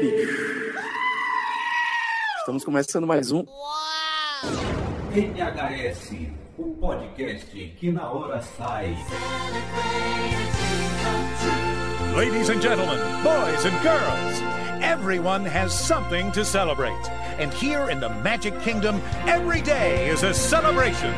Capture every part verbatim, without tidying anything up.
bicho! Estamos começando mais um N H S, o podcast que na hora sai. Ladies and gentlemen, boys and girls, everyone has something to celebrate. And here in the Magic Kingdom, every day is a celebration.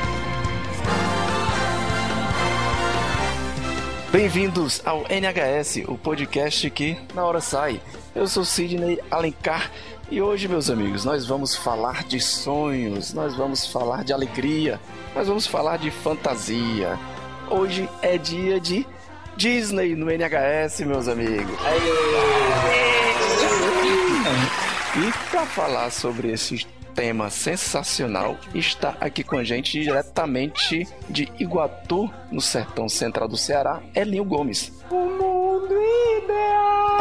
Bem-vindos ao N H S, o podcast que na hora sai. Eu sou Sidney Alencar e hoje, meus amigos, nós vamos falar de sonhos, nós vamos falar de alegria, nós vamos falar de fantasia. Hoje é dia de Disney no N H S, meus amigos. E para falar sobre esse tema sensacional, está aqui com a gente diretamente de Iguatu, no sertão central do Ceará, Elinho Gomes. O mundo ideal,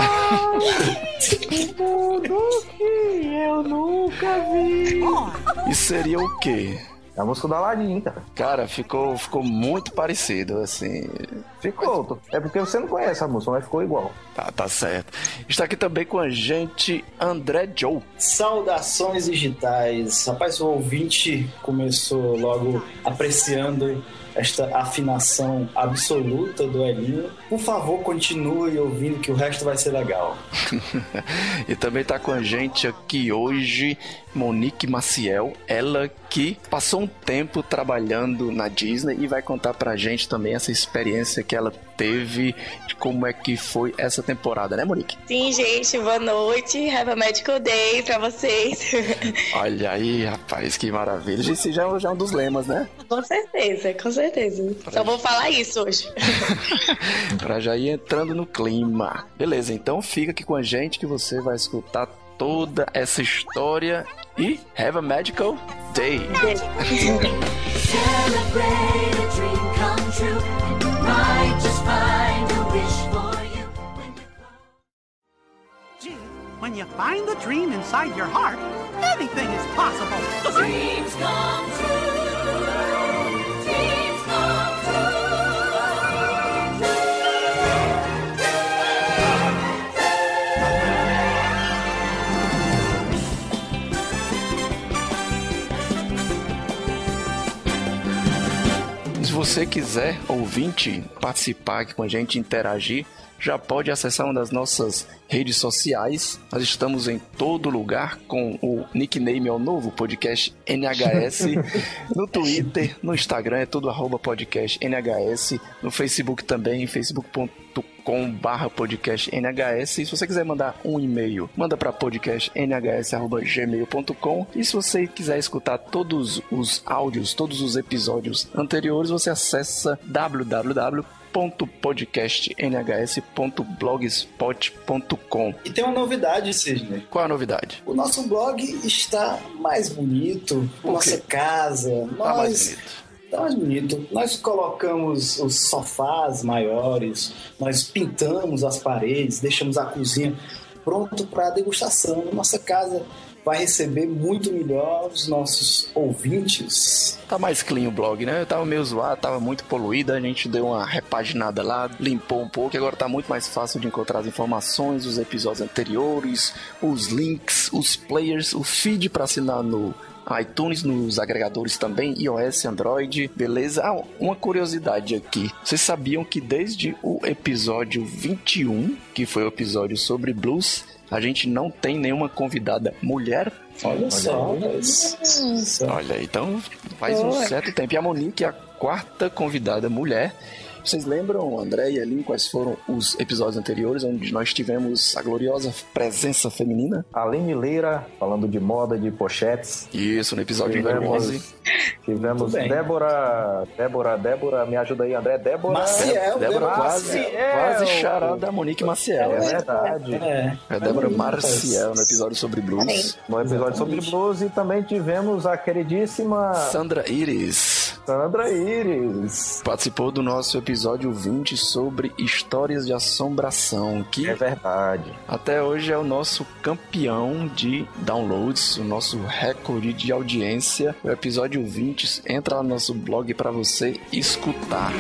o mundo que eu nunca vi. E seria o quê? É a música do Aladdin, cara. Cara, ficou, ficou muito parecido, assim. Ficou. É porque você não conhece a música, mas ficou igual. Tá, tá certo. Está aqui também com a gente André Joe. Saudações digitais. Rapaz, o ouvinte começou logo apreciando esta afinação absoluta do Elinho. Por favor, continue ouvindo que o resto vai ser legal. E também tá com a gente aqui hoje Monique Maciel, ela que passou um tempo trabalhando na Disney e vai contar pra gente também essa experiência que ela teve, de como é que foi essa temporada, né, Monique? Sim, gente, boa noite, have a magical day pra vocês. Olha aí, rapaz, que maravilha. Esse já, já é um dos lemas, né? Com certeza, com certeza. Pra Só vou falar isso hoje. Pra já ir entrando no clima. Beleza, então fica aqui com a gente que você vai escutar toda essa história e have a magical day. When you find the dream inside your heart, anything is possible. Dreams come true. Dreams come Se você quiser, ouvinte, participar aqui com a gente, interagir, já pode acessar uma das nossas redes sociais. Nós estamos em todo lugar com o nickname ao novo podcast N H S. No Twitter, no Instagram é tudo arroba podcast N H S. No Facebook também, facebook ponto com barra podcast N H S. E se você quiser mandar um e-mail, manda para podcast n h s arroba gmail ponto com. E se você quiser escutar todos os áudios, todos os episódios anteriores, você acessa w w w ponto podcast n h s ponto blogspot ponto com. E tem uma novidade, Sidney. Qual a novidade? O nosso blog está mais bonito, nossa casa. Tá nós... mais bonito. Tá mais bonito. Nós colocamos os sofás maiores, nós pintamos as paredes, deixamos a cozinha pronto para degustação. Nossa casa vai receber muito melhor os nossos ouvintes. Tá mais clean o blog, né? Eu tava meio zoado, tava muito poluído, a gente deu uma repaginada lá, limpou um pouco, e agora tá muito mais fácil de encontrar as informações, os episódios anteriores, os links, os players, o feed para assinar no iTunes, nos agregadores também, iOS, Android, beleza? Ah, uma curiosidade aqui. Vocês sabiam que desde o episódio vinte e um, que foi o episódio sobre blues, a gente não tem nenhuma convidada mulher? Olha, Olha só. Olha, Olha, então faz um certo tempo. E a Monique é a quarta convidada mulher. Vocês lembram, André e Elinho, quais foram os episódios anteriores onde nós tivemos a gloriosa presença feminina? Aline Leira, falando de moda, de pochetes. Isso, no episódio número onze. Tivemos Débora, Débora, Débora, me ajuda aí, André. Débora. Maciel. Débora quase, Maciel. quase chará da Monique Maciel. É verdade. É, é Débora Marciel, no episódio sobre blues. No episódio sobre blues, e também tivemos a queridíssima Sandra Iris. Sandra Iris. Participou do nosso episódio vinte sobre histórias de assombração, que é verdade. Até hoje é o nosso campeão de downloads, o nosso recorde de audiência. O episódio vinte, entra lá no nosso blog para você escutar.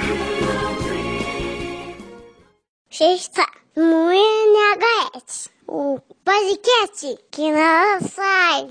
Você está no N H S, o podcast que não sai.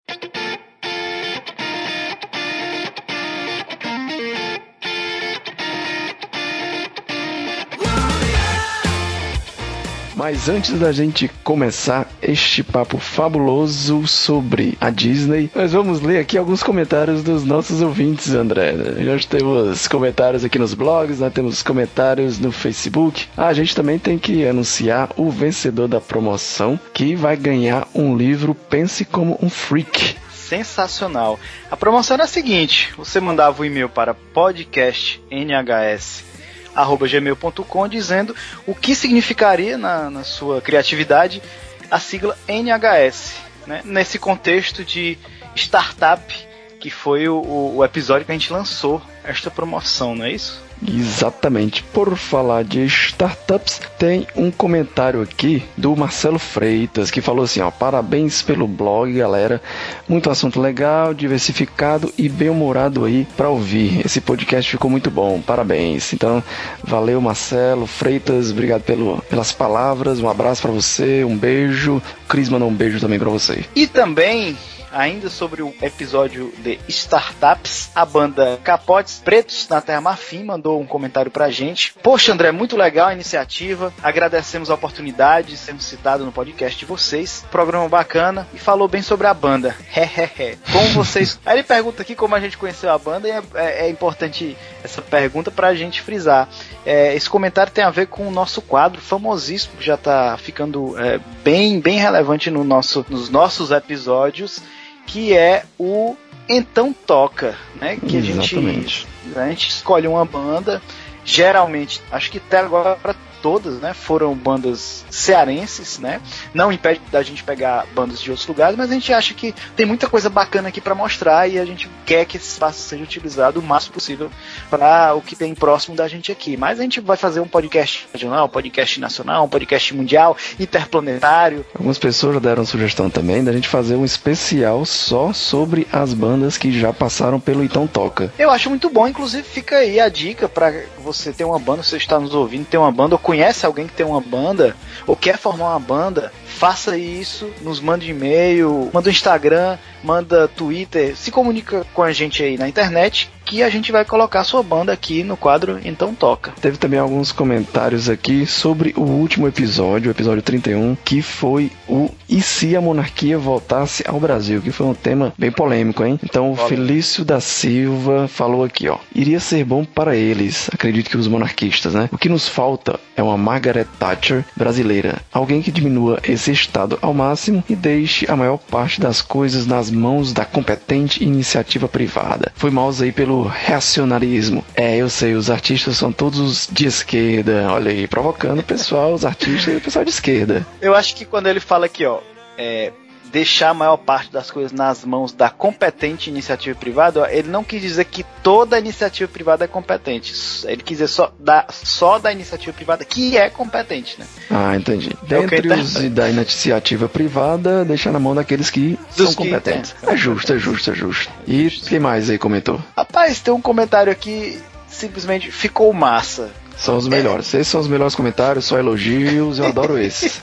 Mas antes da gente começar este papo fabuloso sobre a Disney, nós vamos ler aqui alguns comentários dos nossos ouvintes, André. Nós temos comentários aqui nos blogs, nós temos comentários no Facebook. Ah, a gente também tem que anunciar o vencedor da promoção, que vai ganhar um livro Pense Como um Freak. Sensacional. A promoção era a seguinte: você mandava um e-mail para podcast n h s arroba gmail ponto com dizendo o que significaria na, na sua criatividade a sigla N H S, né? Nesse contexto de startup, que foi o, o episódio que a gente lançou esta promoção, não é isso? Exatamente. Por falar de startups, tem um comentário aqui do Marcelo Freitas, que falou assim, ó: parabéns pelo blog, galera, muito assunto legal, diversificado e bem-humorado aí pra ouvir. Esse podcast ficou muito bom, parabéns. Então, valeu, Marcelo Freitas, obrigado pelo, pelas palavras, um abraço pra você, um beijo. Cris mandou um beijo também pra você. E também, ainda sobre o episódio de startups, a banda Capotes Pretos na Terra Marfim mandou um comentário pra gente. Poxa, André, muito legal a iniciativa, agradecemos a oportunidade de sermos citados no podcast de vocês, programa bacana, e falou bem sobre a banda. Hehehe. Como vocês... Aí ele pergunta aqui como a gente conheceu a banda, e é, é, é importante essa pergunta pra gente frisar. É, esse comentário tem a ver com o nosso quadro famosíssimo, que já tá ficando é, bem, bem relevante no nosso, nos nossos episódios, que é o Então Toca, né? Que a gente, a gente escolhe uma banda, geralmente, acho que até agora todas, né, foram bandas cearenses, né? Não impede da gente pegar bandas de outros lugares, mas a gente acha que tem muita coisa bacana aqui para mostrar e a gente quer que esse espaço seja utilizado o máximo possível para o que tem próximo da gente aqui. Mas a gente vai fazer um podcast regional, um podcast nacional, um podcast mundial, interplanetário. Algumas pessoas já deram sugestão também da gente fazer um especial só sobre as bandas que já passaram pelo Então Toca. Eu acho muito bom, inclusive fica aí a dica para você ter uma banda, você está nos ouvindo, ter uma banda, ou conhece alguém que tem uma banda, ou quer formar uma banda, faça isso, nos mande e-mail, manda um Instagram, manda Twitter, se comunica com a gente aí na internet, que a gente vai colocar a sua banda aqui no quadro Então Toca. Teve também alguns comentários aqui sobre o último episódio, o episódio trinta e um, que foi o E se a monarquia voltasse ao Brasil, que foi um tema bem polêmico, hein? Então o Felício da Silva falou aqui, ó: iria ser bom para eles, acredito que os monarquistas, né? O que nos falta é uma Margaret Thatcher brasileira, alguém que diminua esse estado ao máximo e deixe a maior parte das coisas nas mãos da competente iniciativa privada. Foi mouse aí pelo reacionarismo. É, eu sei, os artistas são todos de esquerda, olha aí, provocando o pessoal, os artistas e o pessoal de esquerda. Eu acho que quando ele fala aqui, ó, é, deixar a maior parte das coisas nas mãos da competente iniciativa privada, ó, ele não quis dizer que toda a iniciativa privada é competente. Ele quis dizer só da, só da iniciativa privada que é competente, né? Ah, entendi. Dentre os da iniciativa privada, deixar na mão daqueles que Dos são que competentes. Tem. É justo, é justo, é justo. E quem mais aí comentou? Rapaz, tem um comentário aqui, simplesmente ficou massa. São os melhores. É. Esses são os melhores comentários, só elogios, eu adoro esses.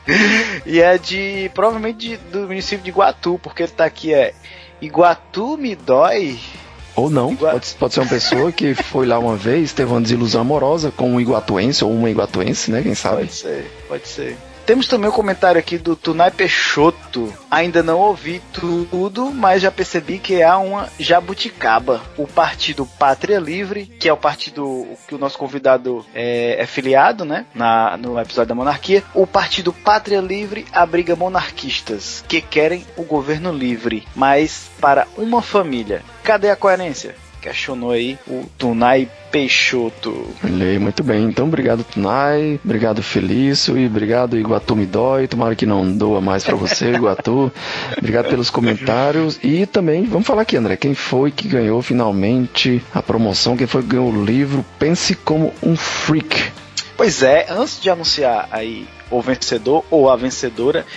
E é de, provavelmente de, do município de Iguatu, porque ele tá aqui, é Iguatu me dói. Ou não, Igua... pode, pode ser uma pessoa que foi lá uma vez, teve uma desilusão amorosa com um iguatuense ou uma iguatuense, né, quem sabe? Pode ser, pode ser. Temos também um comentário aqui do Tunai Peixoto. Ainda não ouvi tudo, mas já percebi que há uma jabuticaba. O Partido Pátria Livre, que é o partido que o nosso convidado é, é filiado, né? Na, no episódio da monarquia. O Partido Pátria Livre abriga monarquistas que querem o governo livre, mas para uma família. Cadê a coerência? Questionou aí o Tunai Peixoto. Olhei, muito bem. Então, obrigado, Tunai. Obrigado, Felício. E obrigado, Iguatu me dói. Tomara que não doa mais pra você, Iguatu. Obrigado pelos comentários. E também, vamos falar aqui, André. Quem foi que ganhou finalmente a promoção? Quem foi que ganhou o livro Pense Como um Freak? Pois é, antes de anunciar aí o vencedor ou a vencedora, eu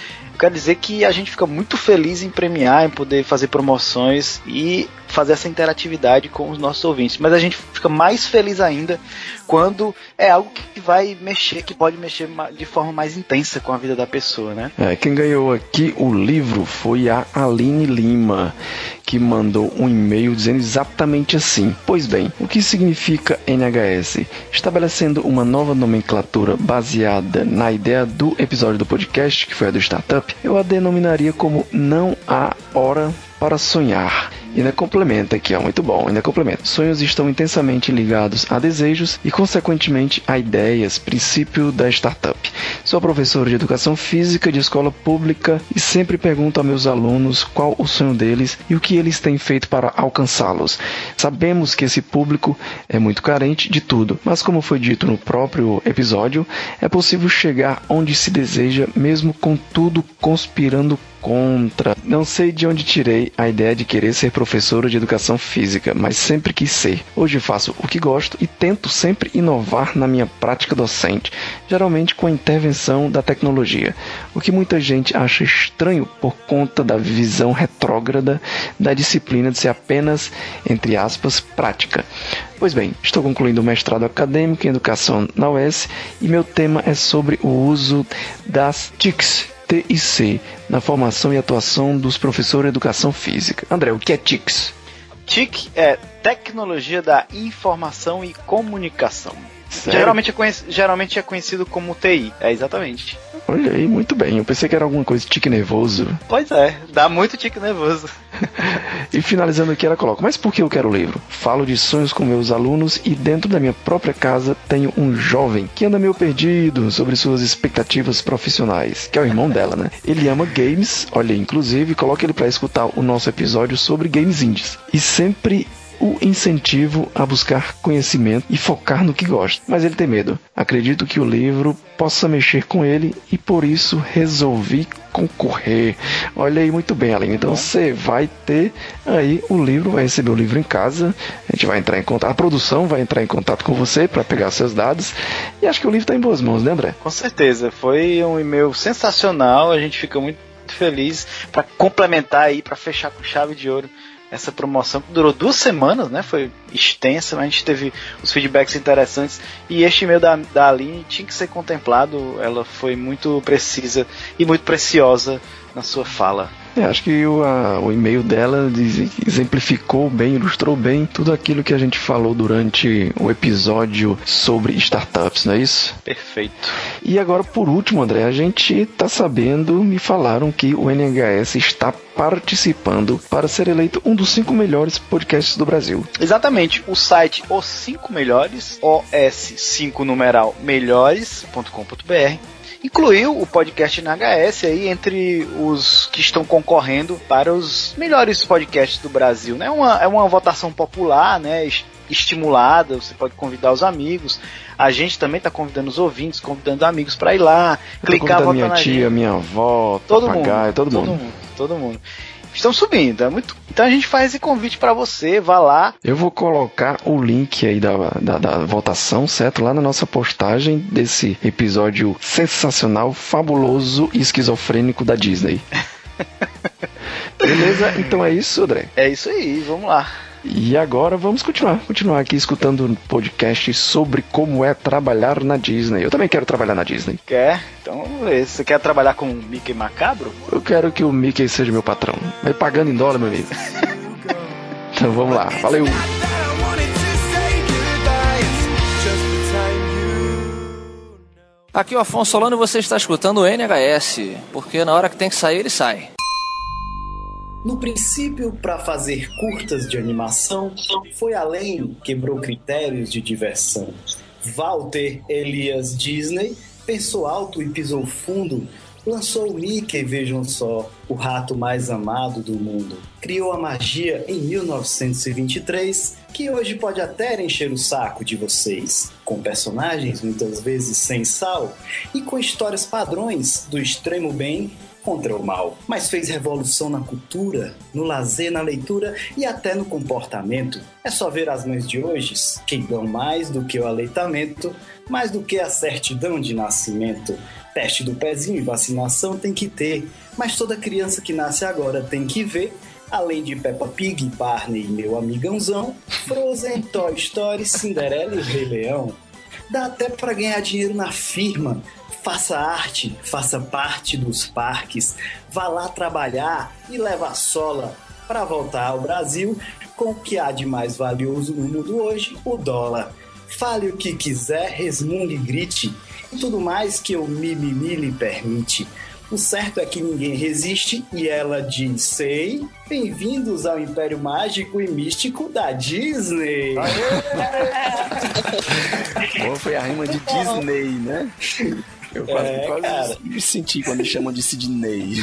quero dizer que a gente fica muito feliz em premiar, em poder fazer promoções e fazer essa interatividade com os nossos ouvintes. Mas a gente fica mais feliz ainda quando é algo que vai mexer, que pode mexer de forma mais intensa com a vida da pessoa, né? É, quem ganhou aqui o livro foi a Aline Lima, que mandou um e-mail dizendo exatamente assim: pois bem, o que significa N H S? Estabelecendo uma nova nomenclatura baseada na ideia do episódio do podcast, que foi a do Startup, eu a denominaria como Não Há Hora para Sonhar. E ainda complementa aqui, ó, muito bom, ainda complementa. Sonhos estão intensamente ligados a desejos e, consequentemente, a ideias, princípio da startup. Sou professor de educação física de escola pública e sempre pergunto a meus alunos qual o sonho deles e o que eles têm feito para alcançá-los. Sabemos que esse público é muito carente de tudo, mas como foi dito no próprio episódio, é possível chegar onde se deseja mesmo com tudo conspirando contra. Não sei de onde tirei a ideia de querer ser professora de educação física, mas sempre quis ser. Hoje faço o que gosto e tento sempre inovar na minha prática docente, geralmente com a intervenção da tecnologia, o que muita gente acha estranho por conta da visão retrógrada da disciplina de ser apenas, entre aspas, prática. Pois bem, estou concluindo o mestrado acadêmico em educação na U E S e meu tema é sobre o uso das T I Cs, T I C, na formação e atuação dos professores de educação física. André, o que é T I C? T I C é Tecnologia da Informação e Comunicação. Geralmente é, conhecido, geralmente é conhecido como T I, é exatamente. Olha aí, muito bem. Eu pensei que era alguma coisa de tique nervoso. Pois é, dá muito tique nervoso. E finalizando aqui, ela coloca: mas por que eu quero o livro? Falo de sonhos com meus alunos e dentro da minha própria casa tenho um jovem que anda meio perdido sobre suas expectativas profissionais, que é o irmão dela, né? Ele ama games, olha, inclusive, coloca ele para escutar o nosso episódio sobre games indies. E sempre o incentivo a buscar conhecimento e focar no que gosta. Mas ele tem medo. Acredito que o livro possa mexer com ele e por isso resolvi concorrer. Olha aí, muito bem, Aline. Então você vai ter aí o livro, vai receber o livro em casa, a gente vai entrar em contato, a produção vai entrar em contato com você para pegar seus dados e acho que o livro está em boas mãos, né, André? Com certeza. Foi um e-mail sensacional, a gente fica muito feliz para complementar aí, para fechar com chave de ouro essa promoção que durou duas semanas, né? Foi extensa, mas a gente teve os feedbacks interessantes e este e-mail da, da Aline tinha que ser contemplado. Ela foi muito precisa e muito preciosa na sua fala. É, acho que o, a, o e-mail dela exemplificou bem, ilustrou bem tudo aquilo que a gente falou durante o episódio sobre startups, não é isso? Perfeito. E agora, por último, André, a gente tá sabendo, me falaram que o N H S está participando para ser eleito um dos cinco melhores podcasts do Brasil. Exatamente. O site Os cinco Melhores, O S cinco numeral melhores ponto com ponto b r, incluiu o podcast N H S aí entre os que estão concorrendo para os melhores podcasts do Brasil, né? Uma, é uma votação popular, né? Estimulada, você pode convidar os amigos. A gente também está convidando os ouvintes, convidando amigos para ir lá, eu clicar, votar minha na tia, gente. minha avó, todo papagaio, mundo, todo, todo mundo. mundo, todo mundo. Estão subindo, é muito. Então a gente faz esse convite para você, vá lá. Eu vou colocar o link aí da, da, da votação, certo? Lá na nossa postagem desse episódio sensacional, fabuloso e esquizofrênico da Disney. Beleza? Então é isso, André? É isso aí, vamos lá. E agora vamos continuar, continuar aqui escutando um podcast sobre como é trabalhar na Disney. Eu também quero trabalhar na Disney. Quer? Então vamos ver. Você quer trabalhar com o Mickey Macabro? Eu quero que o Mickey seja meu patrão. Vai pagando em dólar, meu amigo. Então vamos lá, valeu! Aqui é o Afonso Solano e você está escutando o N H S, porque na hora que tem que sair, ele sai. No princípio, para fazer curtas de animação, foi além, quebrou critérios de diversão. Walter Elias Disney pensou alto e pisou fundo, lançou o Mickey, vejam só, o rato mais amado do mundo. Criou a magia em mil novecentos e vinte e três, que hoje pode até encher o saco de vocês, com personagens muitas vezes sem sal e com histórias padrões do extremo bem contra o mal, mas fez revolução na cultura, no lazer, na leitura e até no comportamento. É só ver as mães de hoje, que dão mais do que o aleitamento, mais do que a certidão de nascimento. Teste do pezinho e vacinação tem que ter, mas toda criança que nasce agora tem que ver, além de Peppa Pig, Barney e meu amigãozão, Frozen, Toy Story, Cinderela e Rei Leão. Dá até pra ganhar dinheiro na firma. Faça arte, faça parte dos parques, vá lá trabalhar e leva a sola para voltar ao Brasil com o que há de mais valioso no mundo hoje, o dólar. Fale o que quiser, resmungue e grite, e tudo mais que o mimimi lhe permite. O certo é que ninguém resiste e ela diz, sei, bem-vindos ao Império Mágico e Místico da Disney. Bom, foi a rima de Disney, né? Eu quase, é, quase me senti quando me chamam de Sidney.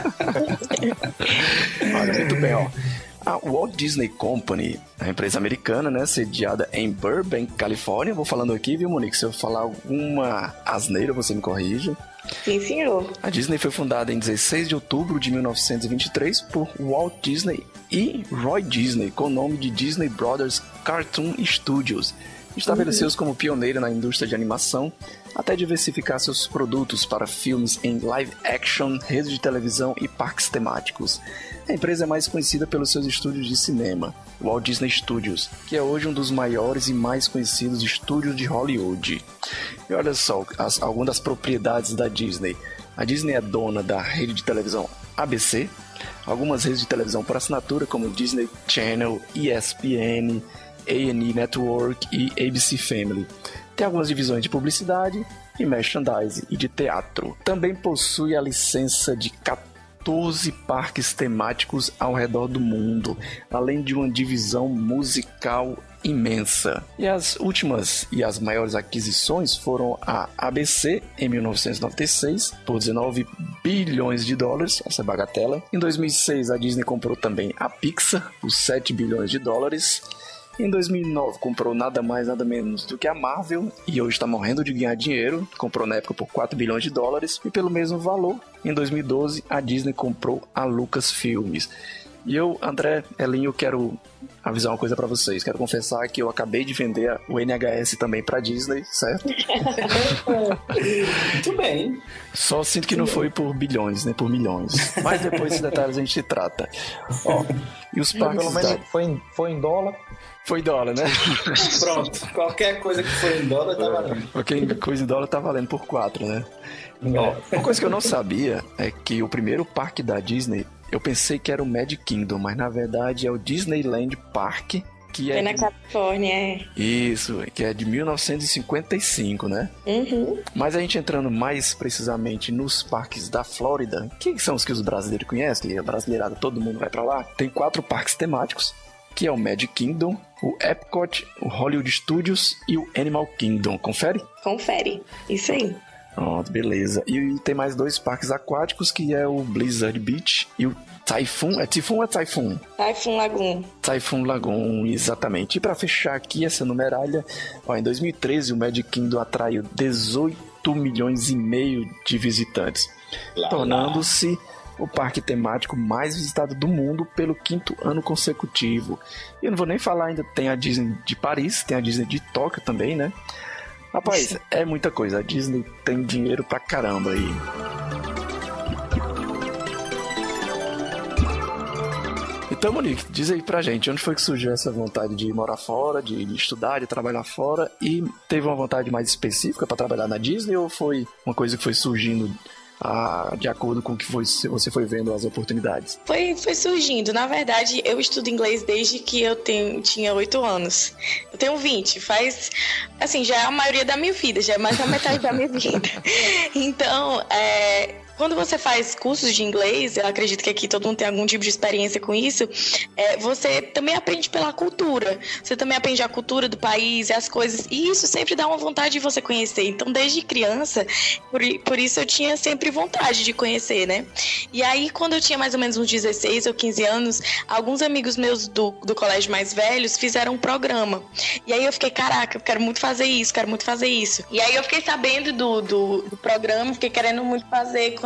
Olha, muito bem, ó. A Walt Disney Company, a empresa americana, né, sediada em Burbank, Califórnia. Vou falando aqui, viu, Monique? Se eu falar alguma asneira, você me corrige. Sim, senhor. A Disney foi fundada em dezesseis de outubro de mil novecentos e vinte e três por Walt Disney e Roy Disney, com o nome de Disney Brothers Cartoon Studios. Estabeleceu-se como pioneiro na indústria de animação, até diversificar seus produtos para filmes em live action, redes de televisão e parques temáticos. A empresa é mais conhecida pelos seus estúdios de cinema, Walt Disney Studios, que é hoje um dos maiores e mais conhecidos estúdios de Hollywood. E olha só as, algumas das propriedades da Disney. A Disney é dona da rede de televisão A B C, algumas redes de televisão por assinatura como Disney Channel, E S P N, A and E Network e A B C Family. Tem algumas divisões de publicidade e merchandising e de teatro. Também possui a licença de catorze parques temáticos ao redor do mundo, além de uma divisão musical imensa. E as últimas e as maiores aquisições foram a A B C em mil novecentos e noventa e seis por dezenove bilhões de dólares, essa é bagatela. Em dois mil e seis a Disney comprou também a Pixar por sete bilhões de dólares. Em dois mil e nove comprou nada mais nada menos do que a Marvel e hoje está morrendo de ganhar dinheiro, comprou na época por quatro bilhões de dólares e pelo mesmo valor, em dois mil e doze a Disney comprou a Lucasfilmes. E eu, André, Elinho, quero avisar uma coisa pra vocês, quero confessar que eu acabei de vender o N H S também pra Disney, certo? Muito bem. Só sinto que não foi por bilhões, né, por milhões. Mas depois desses detalhes a gente trata. Ó, e os parques pelo menos da... foi, em, foi em dólar. Foi em dólar, né? Pronto, qualquer coisa que for em dólar tá valendo. Qualquer coisa em dólar tá valendo por quatro, né? É. Ó, uma coisa que eu não sabia é que o primeiro parque da Disney, eu pensei que era o Magic Kingdom, mas na verdade é o Disneyland Park, que é... Foi na de... Califórnia, é. Isso, que é de mil novecentos e cinquenta e cinco, né? Uhum. Mas a gente entrando mais precisamente nos parques da Flórida, que são os que os brasileiros conhecem, que a brasileirada, todo mundo vai pra lá, tem quatro parques temáticos, que é o Magic Kingdom, o Epcot, o Hollywood Studios e o Animal Kingdom. Confere? Confere, isso aí. Pronto, beleza. E tem mais dois parques aquáticos, que é o Blizzard Beach e o Typhoon. É Typhoon ou é Typhoon? Typhoon Lagoon. Typhoon Lagoon, exatamente. E para fechar aqui essa numeralha, ó, em dois mil e treze o Magic Kingdom atraiu dezoito milhões e meio de visitantes, lá, tornando-se lá o parque temático mais visitado do mundo pelo quinto ano consecutivo. E eu não vou nem falar ainda, tem a Disney de Paris, tem a Disney de Tóquio também, né? Rapaz, sim, é muita coisa. A Disney tem dinheiro pra caramba aí. Então, Monique, diz aí pra gente, onde foi que surgiu essa vontade de morar fora, de, de estudar, de trabalhar fora? E teve uma vontade mais específica pra trabalhar na Disney ou foi uma coisa que foi surgindo Ah, de acordo com o que foi, você foi vendo as oportunidades? Foi, foi surgindo. Na verdade, eu estudo inglês desde que eu tenho, tinha oito anos. Eu tenho vinte. Faz, assim, já é a maioria da minha vida. Já é mais da metade da minha vida. Então, é... quando você faz cursos de inglês, eu acredito que aqui todo mundo tem algum tipo de experiência com isso, é, você também aprende pela cultura. Você também aprende a cultura do país e as coisas. E isso sempre dá uma vontade de você conhecer. Então, desde criança, por, por isso eu tinha sempre vontade de conhecer, né? E aí, quando eu tinha mais ou menos uns dezesseis ou quinze anos, alguns amigos meus do, do colégio mais velhos fizeram um programa. E aí eu fiquei, caraca, eu quero muito fazer isso, quero muito fazer isso. E aí eu fiquei sabendo do, do, do programa, fiquei querendo muito fazer.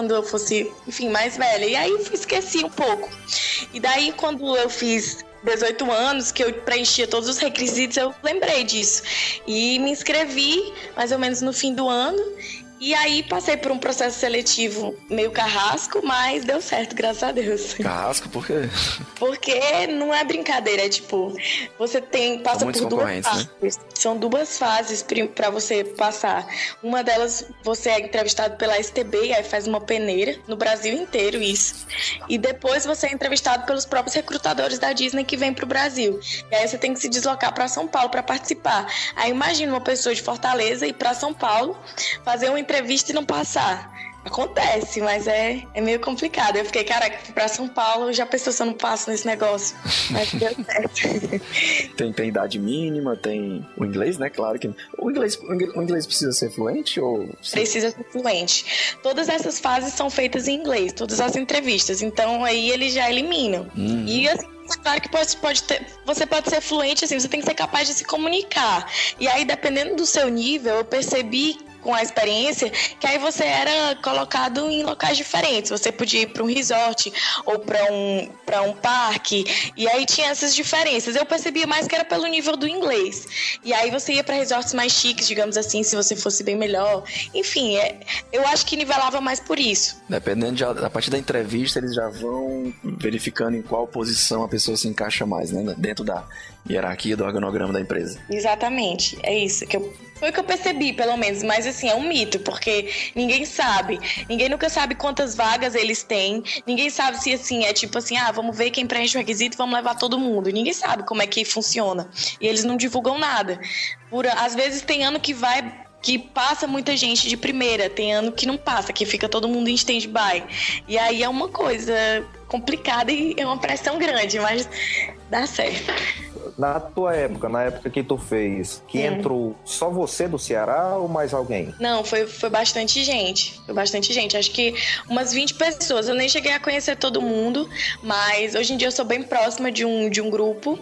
quando eu fosse, enfim, mais velha. E aí esqueci um pouco. E daí, quando eu fiz dezoito anos, que eu preenchia todos os requisitos, eu lembrei disso. E me inscrevi, mais ou menos no fim do ano. E aí passei por um processo seletivo meio carrasco, mas deu certo, graças a Deus. Carrasco por quê? Porque não é brincadeira, é tipo, você tem, passa por duas fases. Né? São duas fases para você passar. Uma delas, você é entrevistado pela S T B, aí faz uma peneira, no Brasil inteiro isso. E depois você é entrevistado pelos próprios recrutadores da Disney que vêm pro Brasil. E aí você tem que se deslocar para São Paulo para participar. Aí imagina uma pessoa de Fortaleza ir para São Paulo, fazer uma entrevista e não passar. Acontece, mas é, é meio complicado. Eu fiquei, caraca, fui pra São Paulo, já pensou se eu não passo nesse negócio. Mas deu certo. Tem, tem idade mínima, tem o inglês, né? Claro que... O inglês, o inglês precisa ser fluente ou... Precisa ser fluente. Todas essas fases são feitas em inglês, todas as entrevistas. Então aí eles já eliminam. Hum. E assim, claro que pode, pode ter, você pode ser fluente, assim, você tem que ser capaz de se comunicar. E aí, dependendo do seu nível, eu percebi com a experiência, que aí você era colocado em locais diferentes. Você podia ir para um resort ou para um, para um parque, e aí tinha essas diferenças. Eu percebia mais que era pelo nível do inglês. E aí você ia para resorts mais chiques, digamos assim, se você fosse bem melhor. Enfim, é, eu acho que nivelava mais por isso. Dependendo de, a partir da entrevista, eles já vão verificando em qual posição a pessoa se encaixa mais, né? Dentro da hierarquia do organograma da empresa. Exatamente, é isso que eu, foi o que eu percebi, pelo menos, mas assim, é um mito, porque ninguém sabe, ninguém nunca sabe quantas vagas eles têm, ninguém sabe se assim, é tipo assim, ah, vamos ver quem preenche o requisito, vamos levar todo mundo, ninguém sabe como é que funciona, e eles não divulgam nada. Por, às vezes tem ano que vai, que passa muita gente de primeira, tem ano que não passa, que fica todo mundo em stand-by, e aí é uma coisa complicada e é uma pressão grande, mas dá certo. Na tua época, na época que tu fez, que hum. entrou só você do Ceará ou mais alguém? Não, foi, foi bastante gente. Foi bastante gente. Acho que umas vinte pessoas. Eu nem cheguei a conhecer todo mundo, mas hoje em dia eu sou bem próxima de um, de um grupo.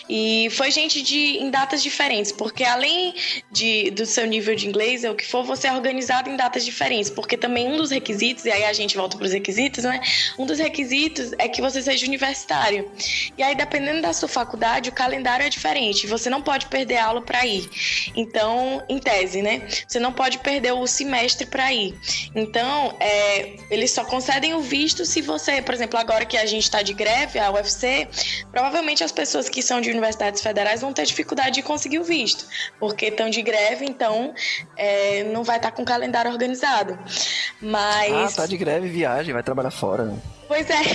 E foi gente de, em datas diferentes, porque além de, do seu nível de inglês, é o que for, você é organizado em datas diferentes. Porque também um dos requisitos, e aí a gente volta para os requisitos, né? Um dos requisitos é que você seja universitário. E aí, dependendo da sua faculdade, o calendário é diferente, você não pode perder aula para ir. Então, em tese, né? Você não pode perder o semestre para ir. Então, é, eles só concedem o visto se você, por exemplo, agora que a gente está de greve, a U F C, provavelmente as pessoas que são de universidades federais vão ter dificuldade de conseguir o visto, porque estão de greve, então é, não vai estar com o calendário organizado. Mas... Ah, tá de greve, viagem, vai trabalhar fora, né? Pois é,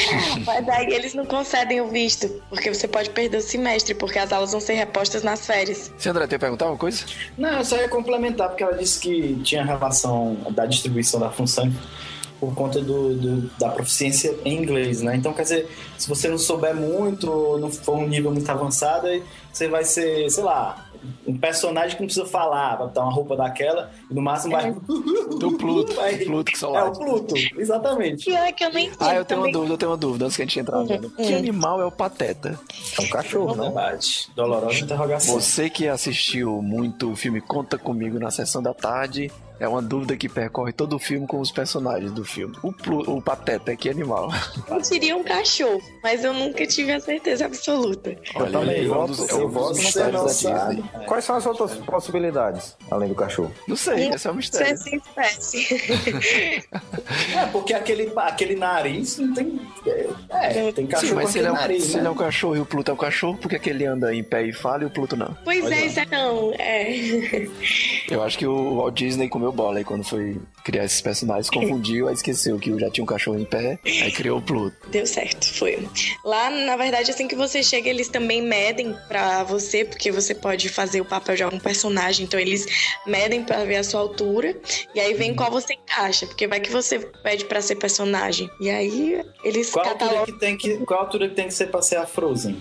mas aí eles não concedem o visto, porque você pode perder o semestre, porque as aulas vão ser repostas nas férias. Você, André, tem que perguntar uma coisa? Não, eu só ia complementar, porque ela disse que tinha relação da distribuição da função por conta do, do, da proficiência em inglês, né? Então, quer dizer, se você não souber muito, não for um nível muito avançado, aí você vai ser, sei lá, um personagem que não precisa falar, vai botar uma roupa daquela e no máximo vai... Do Pluto, vai... Pluto que só É o Pluto, exatamente. Pior é que eu nem entendo. Ah, eu tenho uma dúvida, eu tenho uma dúvida, antes que a gente entrar. Uhum. Que animal é o Pateta? É um cachorro, não? Debate. Dolorosa interrogação. Você que assistiu muito o filme Conta Comigo na sessão da tarde, é uma dúvida que percorre todo o filme com os personagens do filme. O, Plu, o Pateta, que animal? Eu diria um cachorro, mas eu nunca tive a certeza absoluta. Eu Olha, também eu voto, dos, eu voto no da Disney. É. Quais são as outras possibilidades, além do cachorro? Não sei, esse é um mistério. Isso é sem espécie. É, porque aquele, aquele nariz não tem... É, tem cachorro. Sim, mas com se ele, é um, nariz, se né? ele é um cachorro e o Pluto é um cachorro, por que aquele anda em pé e fala e o Pluto não? Pois Olha é, lá. isso é não. É. Eu acho que o Walt Disney comeu bola aí quando foi criar esses personagens, confundiu, aí esqueceu que já tinha um cachorro em pé, aí criou o Pluto. Deu certo, foi. Lá, na verdade, assim que você chega, eles também medem pra você, porque você pode fazer o papel de algum personagem, então eles medem pra ver a sua altura, e aí vem qual você encaixa, porque vai que você pede pra ser personagem. E aí, eles Qual catalogam... altura que tem que, qual altura que tem que ser pra ser a Frozen?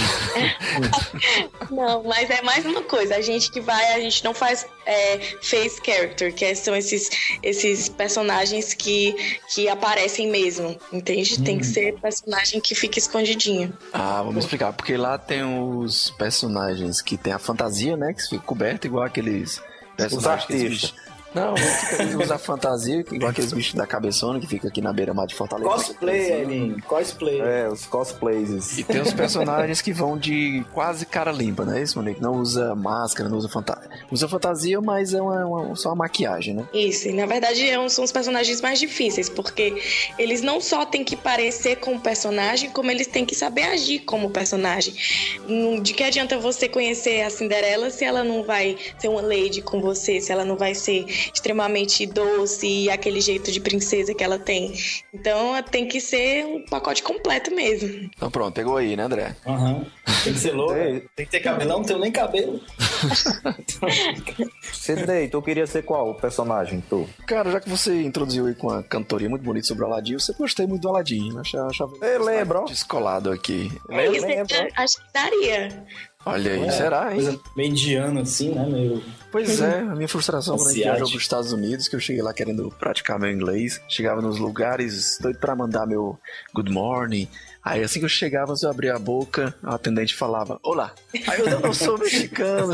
Não, mas é mais uma coisa. A gente que vai, a gente não faz é, face character, que são esses, esses personagens que, que aparecem mesmo, entende? Hum. Tem que ser personagem que fica escondidinho. Ah, vamos explicar. Porque lá tem os personagens que tem a fantasia, né? Que fica coberto igual aqueles personagens. Os artistas. Não, eles usam fantasia, igual aqueles bichos da cabeçona que fica aqui na beira-mar de Fortaleza. Cosplay, Elinho. Cosplay. É, os cosplays. E tem os personagens que vão de quase cara limpa, não é isso, Monique? Não usa máscara, não usa fantasia. Usa fantasia, mas é uma, uma, só uma maquiagem, né? Isso, e na verdade é um, são os personagens mais difíceis, porque eles não só têm que parecer com o personagem, como eles têm que saber agir como personagem. De que adianta você conhecer a Cinderela se ela não vai ser uma lady com você, se ela não vai ser extremamente doce e aquele jeito de princesa que ela tem. Então tem que ser um pacote completo mesmo. Então pronto, pegou aí, né, André? Aham. Uhum. Tem que ser louco, tem que ter cabelão, não tenho nem cabelo. Sidney, tu queria ser qual personagem, tu? Cara, já que você introduziu aí com uma cantoria muito bonita sobre o Aladdin, eu sempre gostei muito do Aladdin. Achava, achava eu lembro. Descolado aqui. É isso, lembro. Acho que daria. Olha aí, é, será, hein? Coisa meio indiano assim, né? Meio... Pois é, a minha frustração quando eu viajou para os Estados Unidos, que eu cheguei lá querendo praticar meu inglês, chegava nos lugares doido pra mandar meu good morning. Aí assim que eu chegava, eu abria a boca, a atendente falava, olá. Aí eu não sou mexicano.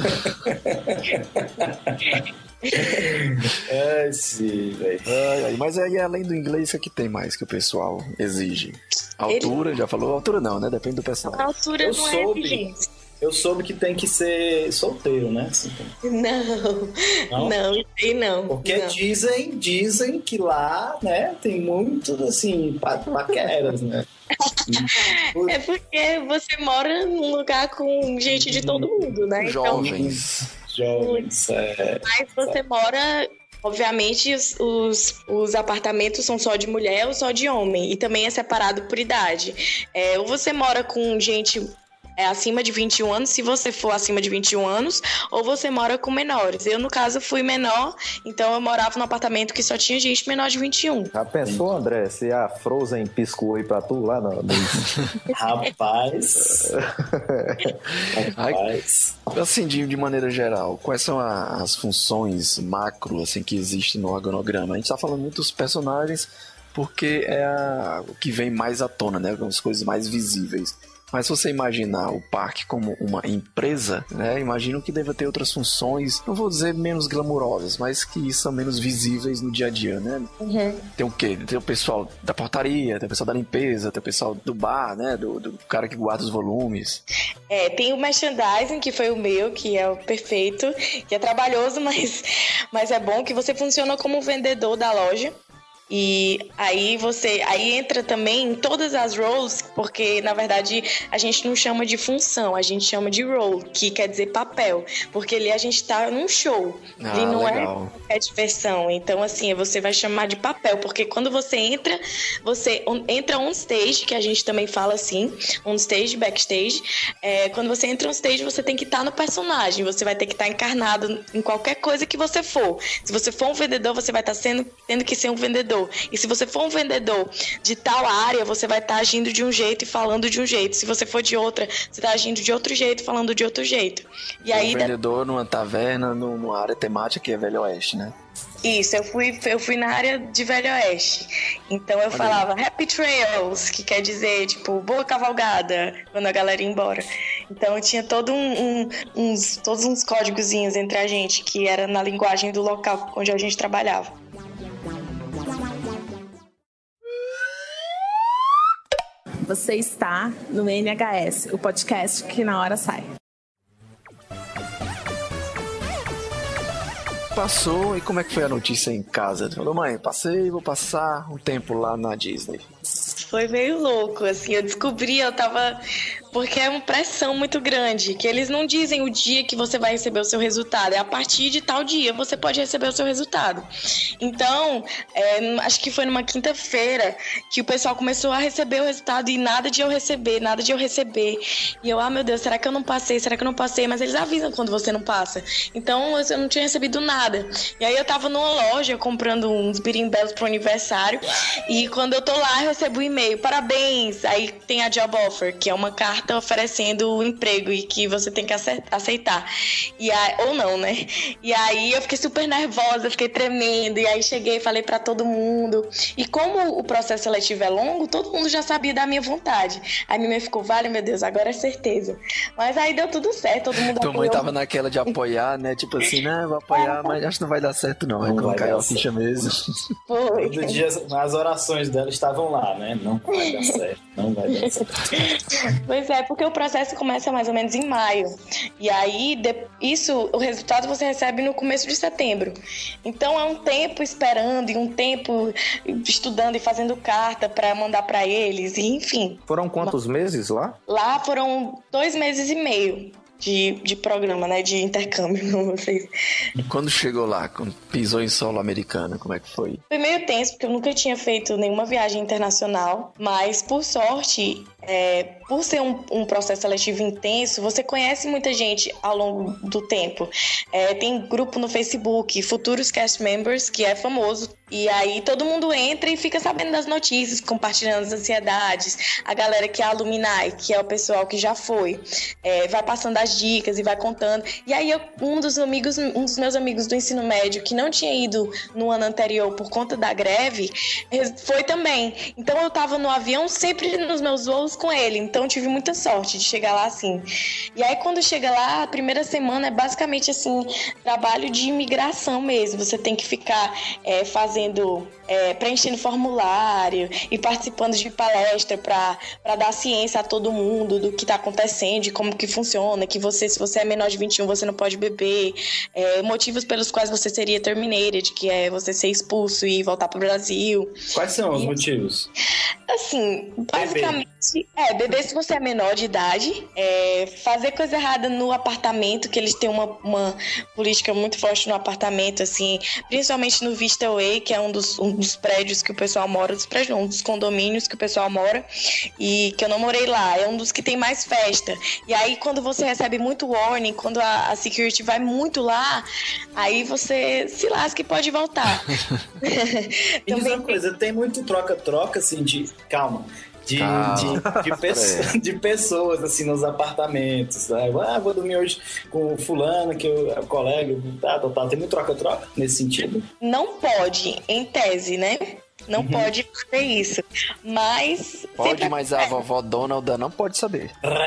É, sim, velho. Mas aí, além do inglês, o que tem mais que o pessoal exige? Altura, ele... já falou? Altura não, né? Depende do personagem. A altura eu não soube, é exigente. Eu soube que tem que ser solteiro, né? Assim, não, não, não, sei não. Porque não. dizem, dizem que lá, né, tem muito, assim, paqueras, né? É porque você mora num lugar com gente de todo mundo, né? Jovens. Então, jovens, é... Mas você mora... Obviamente, os, os, os apartamentos são só de mulher ou só de homem. E também é separado por idade. É, ou você mora com gente... É acima de vinte e um anos, se você for acima de vinte e um anos, ou você mora com menores. Eu, no caso, fui menor, então eu morava num apartamento que só tinha gente menor de vinte e um. Já pensou, André, se a Frozen piscou aí pra tu lá no... Rapaz... Rapaz... Assim, de, de maneira geral, quais são a, as funções macro, assim, que existem no organograma? A gente tá falando muito dos personagens, porque é a, o que vem mais à tona, né? As coisas mais visíveis. Mas se você imaginar o parque como uma empresa, né, imagino que deva ter outras funções, não vou dizer menos glamurosas, mas que são menos visíveis no dia a dia, né? Uhum. Tem o quê? Tem o pessoal da portaria, tem o pessoal da limpeza, tem o pessoal do bar, né, do, do cara que guarda os volumes. É, tem o merchandising, que foi o meu, que é o perfeito, que é trabalhoso, mas, mas é bom, que você funciona como vendedor da loja. E aí você aí entra também em todas as roles, porque na verdade a gente não chama de função, a gente chama de role, que quer dizer papel, porque ali a gente tá num show, ah, ali não legal. é, é diversão. Então assim, você vai chamar de papel, porque quando você entra, você on, entra on stage, que a gente também fala assim, on stage, backstage. É, quando você entra on stage, você tem que estar tá no personagem, você vai ter que estar tá encarnado em qualquer coisa que você for. Se você for um vendedor, você vai estar tá sendo tendo que ser um vendedor. E se você for um vendedor de tal área, você vai estar tá agindo de um jeito e falando de um jeito. Se você for de outra, você está agindo de outro jeito, falando de outro jeito. E um aí, vendedor numa taverna, numa área temática que é Velho Oeste, né? Isso, eu fui, eu fui na área de Velho Oeste. Então eu Olha falava aí. Happy Trails, que quer dizer, tipo, boa cavalgada, quando a galera ia embora. Então tinha todo um, um, uns, todos uns códigozinhos entre a gente, que era na linguagem do local onde a gente trabalhava. Você está no N H S, o podcast que na hora sai. Passou, e como é que foi a notícia em casa? Tu falou, mãe, passei, vou passar um tempo lá na Disney. Foi meio louco, assim, eu descobri, eu tava... Porque é uma pressão muito grande, que eles não dizem o dia que você vai receber o seu resultado, é a partir de tal dia você pode receber o seu resultado. Então, é, acho que foi numa quinta-feira que o pessoal começou a receber o resultado e nada de eu receber, nada de eu receber. E eu, ah, meu Deus, será que eu não passei? Será que eu não passei? Mas eles avisam quando você não passa. Então, eu não tinha recebido nada. E aí eu tava numa loja comprando uns birimbelos pro aniversário, e quando eu tô lá, eu recebo um e-mail, parabéns! Aí tem a job offer, que é uma carta carta oferecendo o emprego e que você tem que aceitar. E aí, ou não, né? E aí eu fiquei super nervosa, fiquei tremendo. E aí cheguei e falei pra todo mundo. E como o processo seletivo é longo, todo mundo já sabia da minha vontade. Aí minha mãe ficou, vale, meu Deus, agora é certeza. Mas aí deu tudo certo, todo mundo Tua apoiou. mãe tava naquela de apoiar, né? Tipo assim, não, vou apoiar, mas acho que não vai dar certo não. Aí quando caiu a ficha mesmo. Foi. Todo dia as orações dela estavam lá, né? Não vai dar certo, não vai dar certo. Pois é, porque o processo começa mais ou menos em maio. E aí, de, isso, o resultado você recebe no começo de setembro. Então é um tempo esperando e um tempo estudando e fazendo carta pra mandar pra eles, e enfim. Foram quantos meses lá? Lá foram dois meses e meio. De, de programa, né? De intercâmbio com vocês. Quando chegou lá, quando pisou em solo americano, como é que foi? Foi meio tenso, porque eu nunca tinha feito nenhuma viagem internacional, mas por sorte, é, por ser um, um processo seletivo intenso, você conhece muita gente ao longo do tempo. É, tem grupo no Facebook, Futuros Cast Members, que é famoso, e aí todo mundo entra e fica sabendo das notícias, compartilhando as ansiedades. A galera que é alumni, que é o pessoal que já foi, é, vai passando as dicas e vai contando. E aí eu, um dos amigos, um dos meus amigos do ensino médio que não tinha ido no ano anterior por conta da greve, foi também. Então eu tava no avião sempre nos meus voos com ele. Então eu tive muita sorte de chegar lá assim. E aí quando chega lá, a primeira semana é basicamente assim, trabalho de imigração mesmo. Você tem que ficar é, fazendo, é, preenchendo formulário e participando de palestra para para dar ciência a todo mundo do que tá acontecendo, de como que funciona, que você, se você é menor de vinte e um, você não pode beber, é, motivos pelos quais você seria terminated, que é você ser expulso e voltar pro Brasil. Quais são os e, motivos? Assim, basicamente, beber. é, beber se você é menor de idade, é, fazer coisa errada no apartamento, que eles têm uma, uma política muito forte no apartamento, assim, principalmente no Vista Way, que é um dos, um dos prédios que o pessoal mora, dos prédios, um dos condomínios que o pessoal mora, e que eu não morei lá, é um dos que tem mais festa. E aí, quando você recebe muito warning, quando a, a security vai muito lá, aí você se lasca e pode voltar. Me diz uma coisa, tem muito troca-troca, assim, de... Calma. De, Calma. de, de, peço, de pessoas, assim, nos apartamentos. Né? Ah, vou dormir hoje com fulano, que eu, é o colega, tá, tá, tá. Tem muito troca-troca nesse sentido? Não pode, em tese, né? Não uhum. pode fazer isso, mas... Pode, mas a vovó Donalda não pode saber.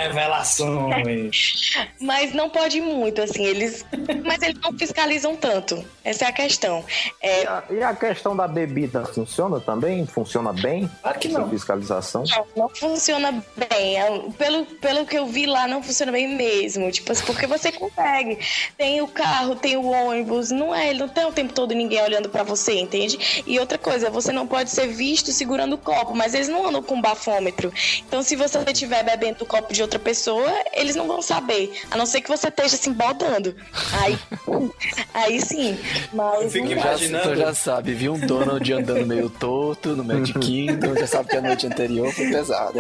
Revelações! Mas não pode muito, assim, eles... Mas eles não fiscalizam tanto, essa é a questão. É... E, a, e a questão da bebida funciona também? Funciona bem? Claro que não. Fiscalização? Não, não funciona bem. Pelo, pelo que eu vi lá, não funciona bem mesmo. Tipo assim, porque você consegue. Tem o carro, tem o ônibus, não é, não tem o tempo todo ninguém olhando pra você, entende? E outra coisa, você não pode ser visto segurando o copo, mas eles não andam com bafômetro. Então, se você estiver bebendo o copo de outra pessoa, eles não vão saber, a não ser que você esteja se embaldando. Aí, aí sim. Mas eu fico não imaginando. Tu já sabe, viu um Donald andando meio torto no Magic Kingdom, já sabe que a noite anterior foi pesada.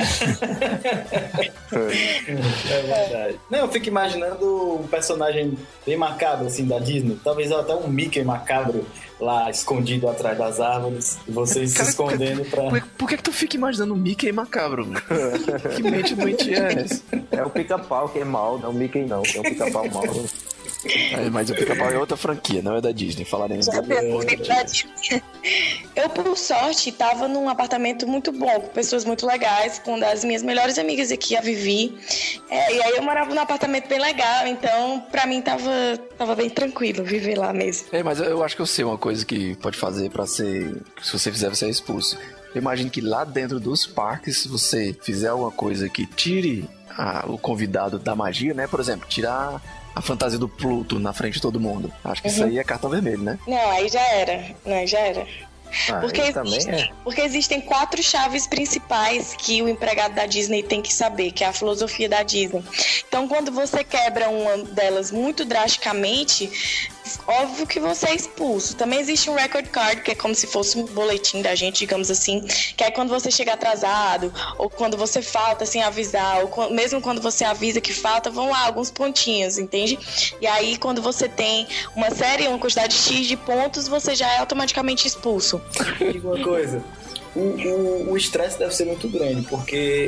É verdade. Não, eu fico imaginando um personagem bem macabro, assim, da Disney. Talvez até um Mickey macabro lá escondido atrás das árvores, e vocês Cara, se escondendo pra... Por, por que que tu fica imaginando o Mickey macabro? Que mente doente é essa? É o Pica-Pau que é mal, não é o Mickey não, é o Pica-Pau mal. É, mas o Pica-Pau é outra franquia, não é da Disney, falaremos Já da Disney. Eu, por sorte, tava num apartamento muito bom, com pessoas muito legais, com uma das minhas melhores amigas aqui, a Vivi. É, e aí eu morava num apartamento bem legal, então pra mim tava, tava bem tranquilo viver lá mesmo. É, mas eu acho que eu sei uma coisa que pode fazer pra ser... Se você fizer, você é expulso. Eu imagino que lá dentro dos parques, se você fizer alguma coisa que tire a, o convidado da magia, né? Por exemplo, tirar a fantasia do Pluto na frente de todo mundo. Acho que uhum. isso aí é cartão vermelho, né? Não, aí já era. Não, aí já era. Ah, porque, existe, é. porque existem quatro chaves principais que o empregado da Disney tem que saber, que é a filosofia da Disney. Então, quando você quebra uma delas muito drasticamente, óbvio que você é expulso. Também existe um record card, que é como se fosse um boletim da gente, digamos assim, que é quando você chega atrasado, ou quando você falta sem avisar, ou mesmo quando você avisa que falta, vão lá alguns pontinhos, entende? E aí, quando você tem uma série, uma quantidade X de pontos, você já é automaticamente expulso. Diga uma coisa, o estresse deve ser muito grande, porque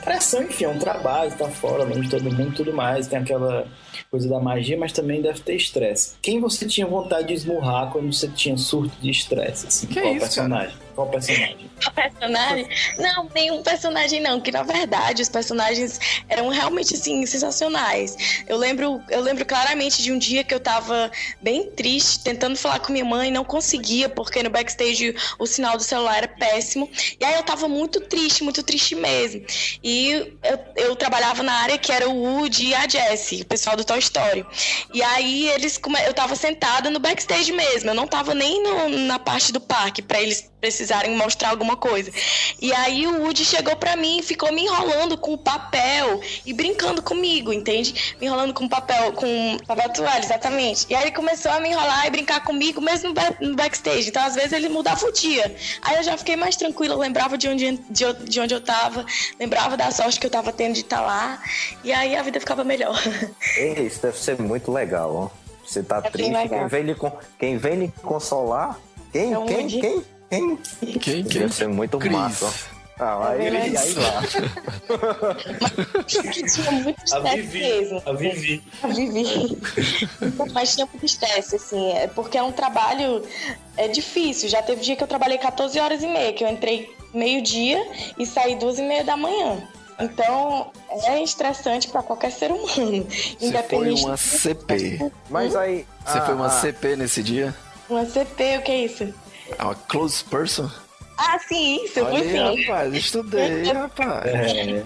pressão, enfim, é um trabalho, tá fora, longe de todo mundo e tudo mais, tem aquela coisa da magia, mas também deve ter estresse. Quem você tinha vontade de esmurrar quando você tinha surto de estresse? Assim, que qual isso, personagem? Cara? Qual personagem? O personagem? Não, nenhum personagem não, que na verdade os personagens eram realmente assim, sensacionais. Eu lembro, eu lembro claramente de um dia que eu tava bem triste, tentando falar com minha mãe, não conseguia, porque no backstage o sinal do celular era péssimo. E aí eu tava muito triste, muito triste mesmo. E eu, eu trabalhava na área que era o Woody e a Jessie, o pessoal do Toy Story. E aí eles eu tava sentada no backstage mesmo, eu não tava nem no, na parte do parque pra eles precisarem mostrar alguma coisa. E aí o Woody chegou pra mim e ficou me enrolando com o papel e brincando comigo, entende? Me enrolando com papel, com papel toalha, exatamente. E aí ele começou a me enrolar e brincar comigo mesmo no backstage. Então às vezes ele mudava o dia. Aí eu já fiquei mais tranquila, lembrava de onde, de, de onde eu tava, lembrava da sorte que eu tava tendo de estar lá. E aí a vida ficava melhor. Isso deve ser muito legal, ó. Você tá é triste, quem vem, lhe, quem vem lhe consolar? Quem? É um quem? Quem? Quem? Quem? Quem? Quem? Deve ser muito Cris. massa. Ah, aí, é aí, aí lá. Mas tinha muito estresse mesmo. A Vivi. A Vivi. Mas tinha muito estresse, assim, é porque é um trabalho é difícil. Já teve dia que eu trabalhei catorze horas e meia, que eu entrei meio-dia e saí duas e meia da manhã. Então, é estressante para qualquer ser humano. Você foi uma C P. Mas aí... Você ah, foi uma ah. C P nesse dia? Uma C P, o que é isso? Uma close person? Ah, sim, isso, Olha foi aí, sim. rapaz, estudei, rapaz. É.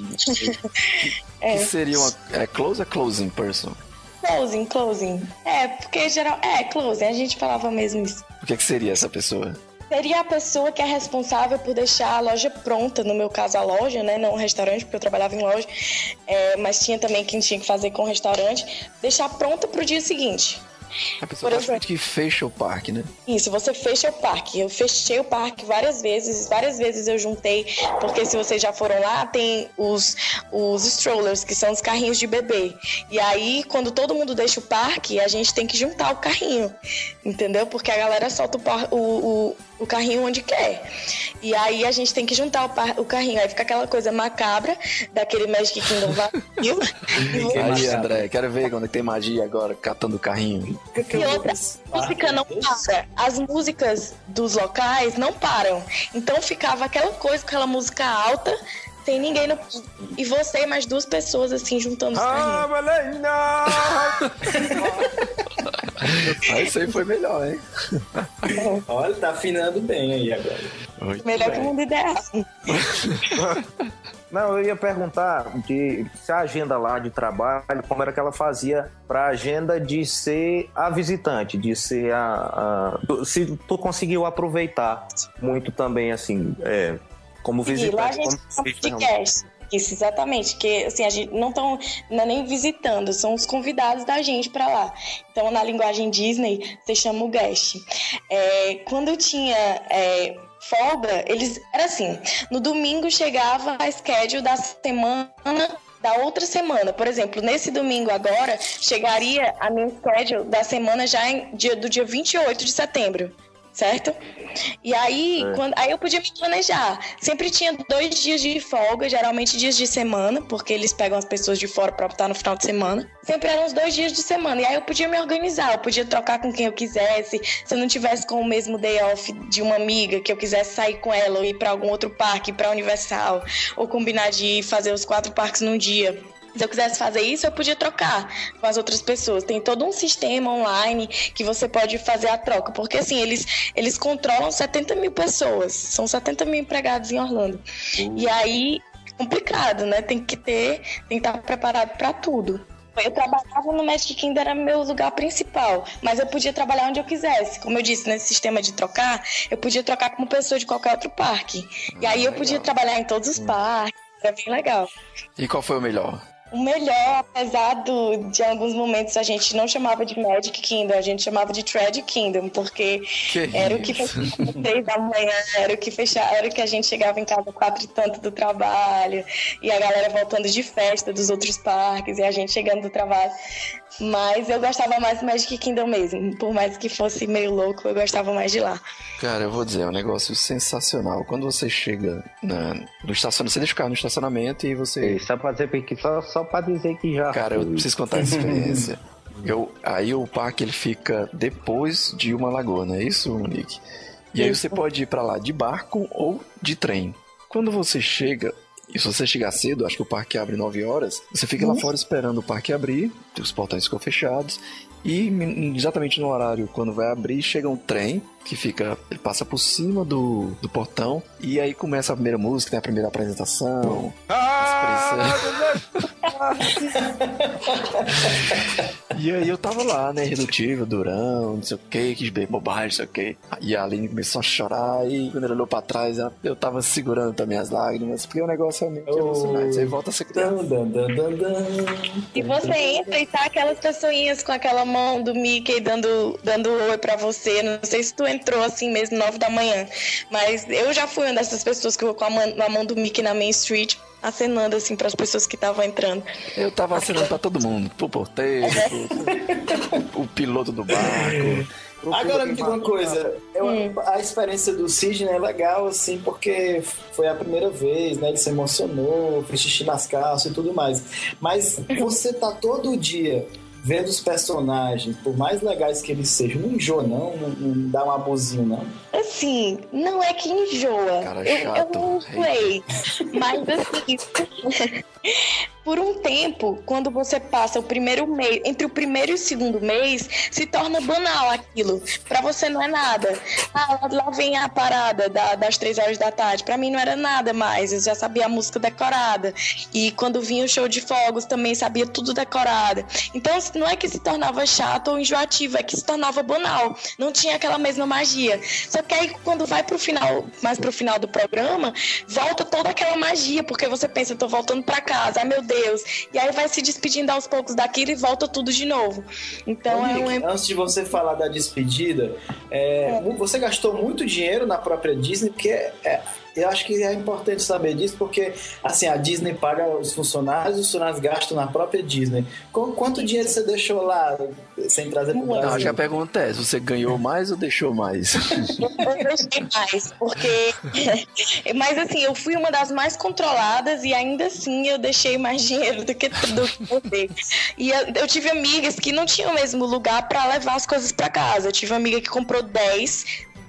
É. Que seria uma... É close ou closing person? Closing, closing. É, porque geral... É, closing, a gente falava mesmo isso. O que, que seria essa pessoa? Seria a pessoa que é responsável por deixar a loja pronta, no meu caso a loja, né, não o restaurante, porque eu trabalhava em loja, é, mas tinha também quem tinha que fazer com o restaurante, deixar pronta pro dia seguinte. A pessoa praticamente que fecha o parque, né? Isso, você fecha o parque. Eu fechei o parque várias vezes, várias vezes eu juntei, porque se vocês já foram lá, tem os, os strollers, que são os carrinhos de bebê. E aí, quando todo mundo deixa o parque, a gente tem que juntar o carrinho, entendeu? Porque a galera solta o, par, o, o, o carrinho onde quer. E aí a gente tem que juntar o, par, o carrinho. Aí fica aquela coisa macabra, daquele Magic Kingdom vazio. Aí, André, quero ver quando tem magia agora, catando o carrinho. E outra, a música não para. As músicas dos locais não param. Então ficava aquela coisa, aquela música alta, sem ninguém no... E você e mais duas pessoas, assim, juntando os carrinhos. Ah, isso aí foi melhor, hein? Olha, tá afinando bem aí agora. Muito melhor bem. que o mundo ideal. Não, eu ia perguntar de se a agenda lá de trabalho, como era que ela fazia para a agenda de ser a visitante, de ser a, a... Se tu conseguiu aproveitar muito também, assim, é, como visitante. E lá a gente como... chama de guest. Isso, exatamente, que assim, a gente não estão não é nem visitando, são os convidados da gente para lá. Então, na linguagem Disney, você chama o guest. É, quando eu tinha é, folga, eles era assim, no domingo chegava a schedule da semana da outra semana. Por exemplo, nesse domingo agora, chegaria a minha schedule da semana já em, dia, do dia vinte e oito de setembro. Certo? E aí, é. quando, aí eu podia me planejar. Sempre tinha dois dias de folga, geralmente dias de semana, porque eles pegam as pessoas de fora pra estar no final de semana. Sempre eram os dois dias de semana. E aí eu podia me organizar, eu podia trocar com quem eu quisesse. Se eu não tivesse com o mesmo day off de uma amiga, que eu quisesse sair com ela, ou ir pra algum outro parque, pra Universal, ou combinar de fazer os quatro parques num dia. Se eu quisesse fazer isso, eu podia trocar com as outras pessoas. Tem todo um sistema online que você pode fazer a troca. Porque, assim, eles, eles controlam setenta mil pessoas. São setenta mil empregados em Orlando. Uhum. E aí, é complicado, né? Tem que ter, tem que estar preparado para tudo. Eu trabalhava no Magic Kingdom, era meu lugar principal. Mas eu podia trabalhar onde eu quisesse. Como eu disse, nesse sistema de trocar, eu podia trocar com uma pessoa de qualquer outro parque. E aí eu podia trabalhar em todos os parques. Era bem legal. E qual foi o melhor? o melhor, apesar do, de alguns momentos a gente não chamava de Magic Kingdom, a gente chamava de Thread Kingdom, porque que era o que fechava às três da manhã, era o que fechava, era o que a gente chegava em casa quatro e tanto do trabalho, e a galera voltando de festa dos outros parques, e a gente chegando do trabalho. Mas eu gostava mais do Magic Kingdom mesmo, por mais que fosse meio louco, eu gostava mais de lá. Cara, eu vou dizer, é um negócio sensacional. Quando você chega na, no estacionamento, você deixa o carro no estacionamento e você... Só pra dizer que só, só pra dizer que já... Cara, eu preciso contar essa experiência. Eu, aí o parque ele fica depois de uma lagoa, não é isso, Nick? E aí você pode ir pra lá de barco ou de trem. Quando você chega... E se você chegar cedo, acho que o parque abre nove horas, você fica lá fora esperando o parque abrir, os portões ficam fechados, e exatamente no horário, quando vai abrir, chega um trem, que fica, ele passa por cima do, do portão, e aí começa a primeira música, tem a primeira apresentação. Ah, e aí eu tava lá, né, irredutível, durão, não sei o que, quis beber bobagem, não sei o que. E a Aline começou a chorar, e quando ela olhou pra trás, eu tava segurando também as lágrimas, porque o negócio é meio que emocionante, aí volta a ser criança. E você entra e tá aquelas pessoinhas com aquela mão do Mickey dando, dando oi pra você, não sei se tu entrou assim mesmo, nove da manhã, mas eu já fui uma dessas pessoas que eu com a mão, a mão do Mickey na Main Street, acenando assim para as pessoas que estavam entrando. Eu tava acenando para todo mundo, pro porteiro, pro, o piloto do barco. Agora me diga uma coisa, eu, hum. a experiência do Sidney é legal, assim, porque foi a primeira vez, né? Ele se emocionou, fez xixi nas calças e tudo mais. Mas você tá todo dia vendo os personagens, por mais legais que eles sejam, não enjoa não? Não, não dá um abusinho, não? Assim, não é que enjoa. Cara eu, chato. eu não enjoei. Mas assim, por um tempo, quando você passa o primeiro mês, entre o primeiro e o segundo mês, se torna banal aquilo. Pra você não é nada. Ah, lá vem a parada da, das três horas da tarde. Pra mim não era nada mais. Eu já sabia a música decorada. E quando vinha o show de fogos, também sabia tudo decorado. Então, não é que se tornava chato ou enjoativo, é que se tornava banal. Não tinha aquela mesma magia. Só que aí, quando vai pro final, mais pro final do programa, volta toda aquela magia, porque você pensa, eu tô voltando pra casa, ai meu Deus. E aí vai se despedindo aos poucos daquilo e volta tudo de novo. Então, Ô, é Nick, um... antes de você falar da despedida, é, é. você gastou muito dinheiro na própria Disney, porque é, eu acho que é importante saber disso, porque assim, a Disney paga os funcionários, os funcionários gastam na própria Disney. Quanto dinheiro você deixou lá sem trazer pro Brasil? Não, já pergunta é, você ganhou mais ou deixou mais? Eu deixei mais, porque... Mas assim, eu fui uma das mais controladas e ainda assim eu deixei mais dinheiro do que tudo que eu dei. E eu, eu tive amigas que não tinham o mesmo lugar pra levar as coisas pra casa. Eu tive uma amiga que comprou dez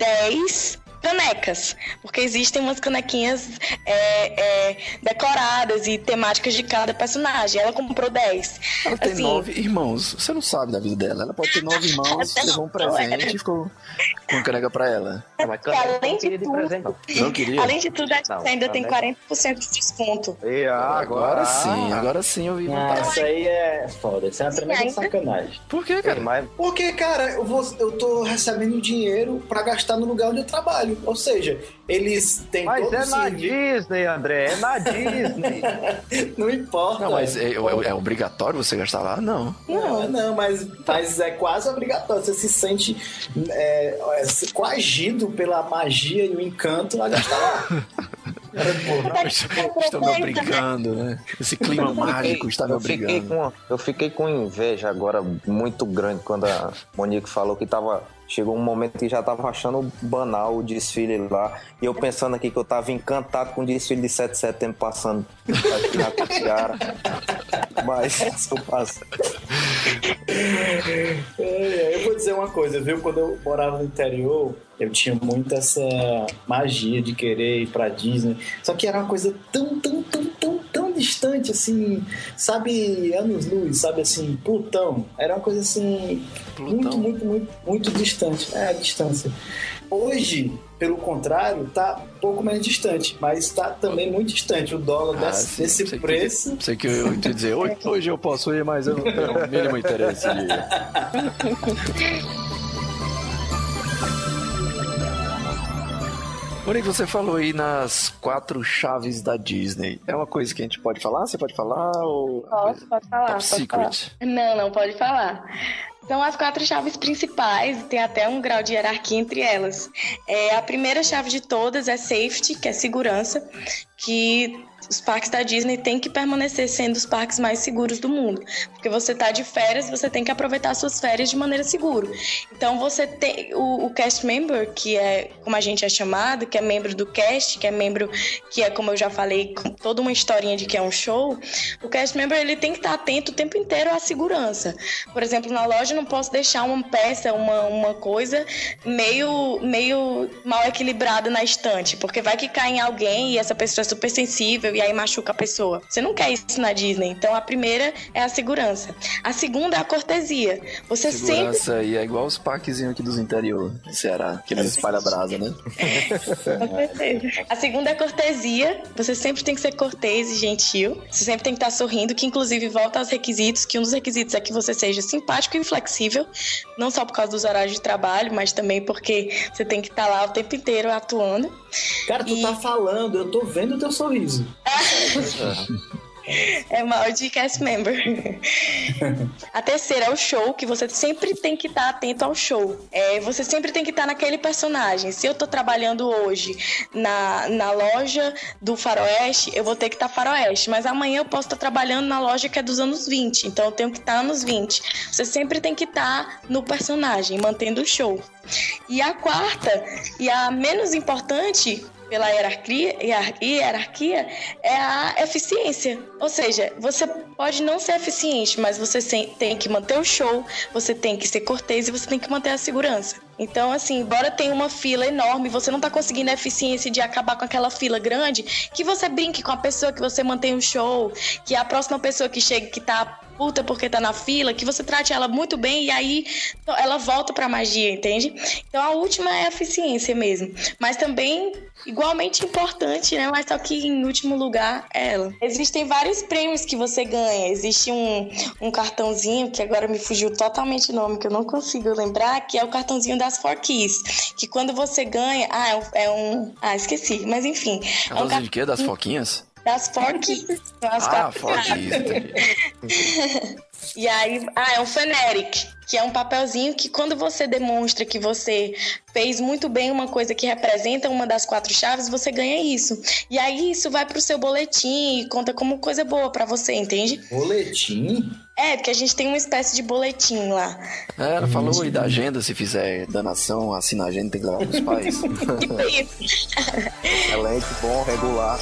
canecas, porque existem umas canequinhas é, é, decoradas e temáticas de cada personagem. Ela comprou dez. Ela tem assim, nove irmãos. Você não sabe da vida dela. Ela pode ter nove irmãos, levou um presente e ficou com caneca pra ela. Não, mas caneca além não de queria de tudo, presente, não. Não queria? Além de tudo, a gente Não, ainda tem caneca. quarenta por cento de desconto. E agora, Agora sim, agora sim eu vi Ah, vontade. isso aí é foda, isso é uma tremenda ainda? sacanagem. Por que, cara? Mas Porque, cara, eu, vou, eu tô recebendo dinheiro pra gastar no lugar onde eu trabalho. Ou seja, eles têm Mas todo é o na serviço. Disney, André, é na Disney. Não importa. Não, mas é, é- é obrigatório você gastar lá? Não. Não, não, mas, mas é quase obrigatório. Você se sente é, é, coagido pela magia e o encanto a gastar lá. Estão me obrigando, né? Esse clima mágico está me eu fiquei obrigando. com Eu fiquei com inveja agora muito grande quando a Monique falou que tava... Chegou um momento que já tava achando banal o desfile lá. E eu pensando aqui que eu tava encantado com o desfile de sete de setembro passando aqui na Tiara. Mas eu passo. É, eu vou dizer uma coisa, viu? Quando eu morava no interior, eu tinha muito essa magia de querer ir pra Disney. Só que era uma coisa tão, tão, tão, tão, tão distante, assim, sabe, anos-luz, sabe, assim, Plutão. Era uma coisa, assim, Plutão. muito, muito, muito, muito distante. É, a distância. Hoje, pelo contrário, tá um pouco menos distante, mas tá também muito distante. O dólar Ah, desse, sim, desse sei que- preço... Sei que eu ia te dizer, hoje, hoje eu posso ir, mas eu não tenho o mínimo interesse de ir. Monique, você falou aí nas quatro chaves da Disney. É uma coisa que a gente pode falar? Você pode falar? Ou... Posso, pode falar. Top pode secret. Falar. Não, não pode falar. São as quatro chaves principais, tem até um grau de hierarquia entre elas. É, a primeira chave de todas é safety, que é segurança, que os parques da Disney têm que permanecer sendo os parques mais seguros do mundo. Porque você está de férias, você tem que aproveitar suas férias de maneira segura. Então você tem o, o cast member, que é como a gente é chamado, que é membro do cast, que é membro, que é como eu já falei, com toda uma historinha de que é um show. O cast member ele tem que estar atento o tempo inteiro à segurança. Por exemplo, na loja eu não posso deixar uma peça, uma, uma coisa meio, meio mal equilibrada na estante, porque vai que cai em alguém e essa pessoa é super sensível e aí machuca a pessoa. Você não quer isso na Disney. Então a primeira é a segurança. A segunda é a cortesia. Você segurança sempre... e é igual os parquezinhos aqui dos interior do Ceará, aqueles espalha-brasa, né? Com certeza. A segunda é a cortesia. Você sempre tem que ser cortês e gentil. Você sempre tem que estar sorrindo, que inclusive volta aos requisitos, que um dos requisitos é que você seja simpático e flexível, não só por causa dos horários de trabalho, mas também porque você tem que estar lá o tempo inteiro atuando. Cara, tu e... tá falando, eu tô vendo o teu sorriso. É mal de cast member. A terceira é o show, que você sempre tem que estar atento ao show. É, você sempre tem que estar naquele personagem. Se eu tô trabalhando hoje na, na loja do faroeste, eu vou ter que estar faroeste. Mas amanhã eu posso estar trabalhando na loja que é dos anos vinte. Então eu tenho que estar anos vinte. Você sempre tem que estar no personagem, mantendo o show. E a quarta, e a menos importante... pela hierarquia, hierarquia, é a eficiência. Ou seja, você pode não ser eficiente, mas você tem que manter o show, você tem que ser cortês e você tem que manter a segurança. Então, assim, embora tenha uma fila enorme, você não tá conseguindo a eficiência de acabar com aquela fila grande, que você brinque com a pessoa, que você mantenha o show, que a próxima pessoa que chega, que tá puta porque tá na fila, que você trate ela muito bem e aí ela volta pra magia, entende? Então a última é a eficiência mesmo. Mas também igualmente importante, né? Mas só que em último lugar é ela. Existem vários prêmios que você ganha. Existe um, um cartãozinho, que agora me fugiu totalmente o nome, que eu não consigo lembrar, que é o cartãozinho das Four Keys. Que quando você ganha... Ah, é um... É um ah, esqueci. Mas enfim. Cartãozinho é um de quê? Das foquinhas? Das Four Keys. Ah, Four Keys. E aí, ah, é um Feneric, que é um papelzinho que quando você demonstra que você fez muito bem uma coisa que representa uma das quatro chaves, você ganha isso. E aí isso vai pro seu boletim e conta como coisa boa pra você, entende? Boletim? É, porque a gente tem uma espécie de boletim lá. É, ela falou aí da agenda, se fizer danação, assina a agenda, tem que levar pros pais. Tipo isso. Excelente, bom, regular.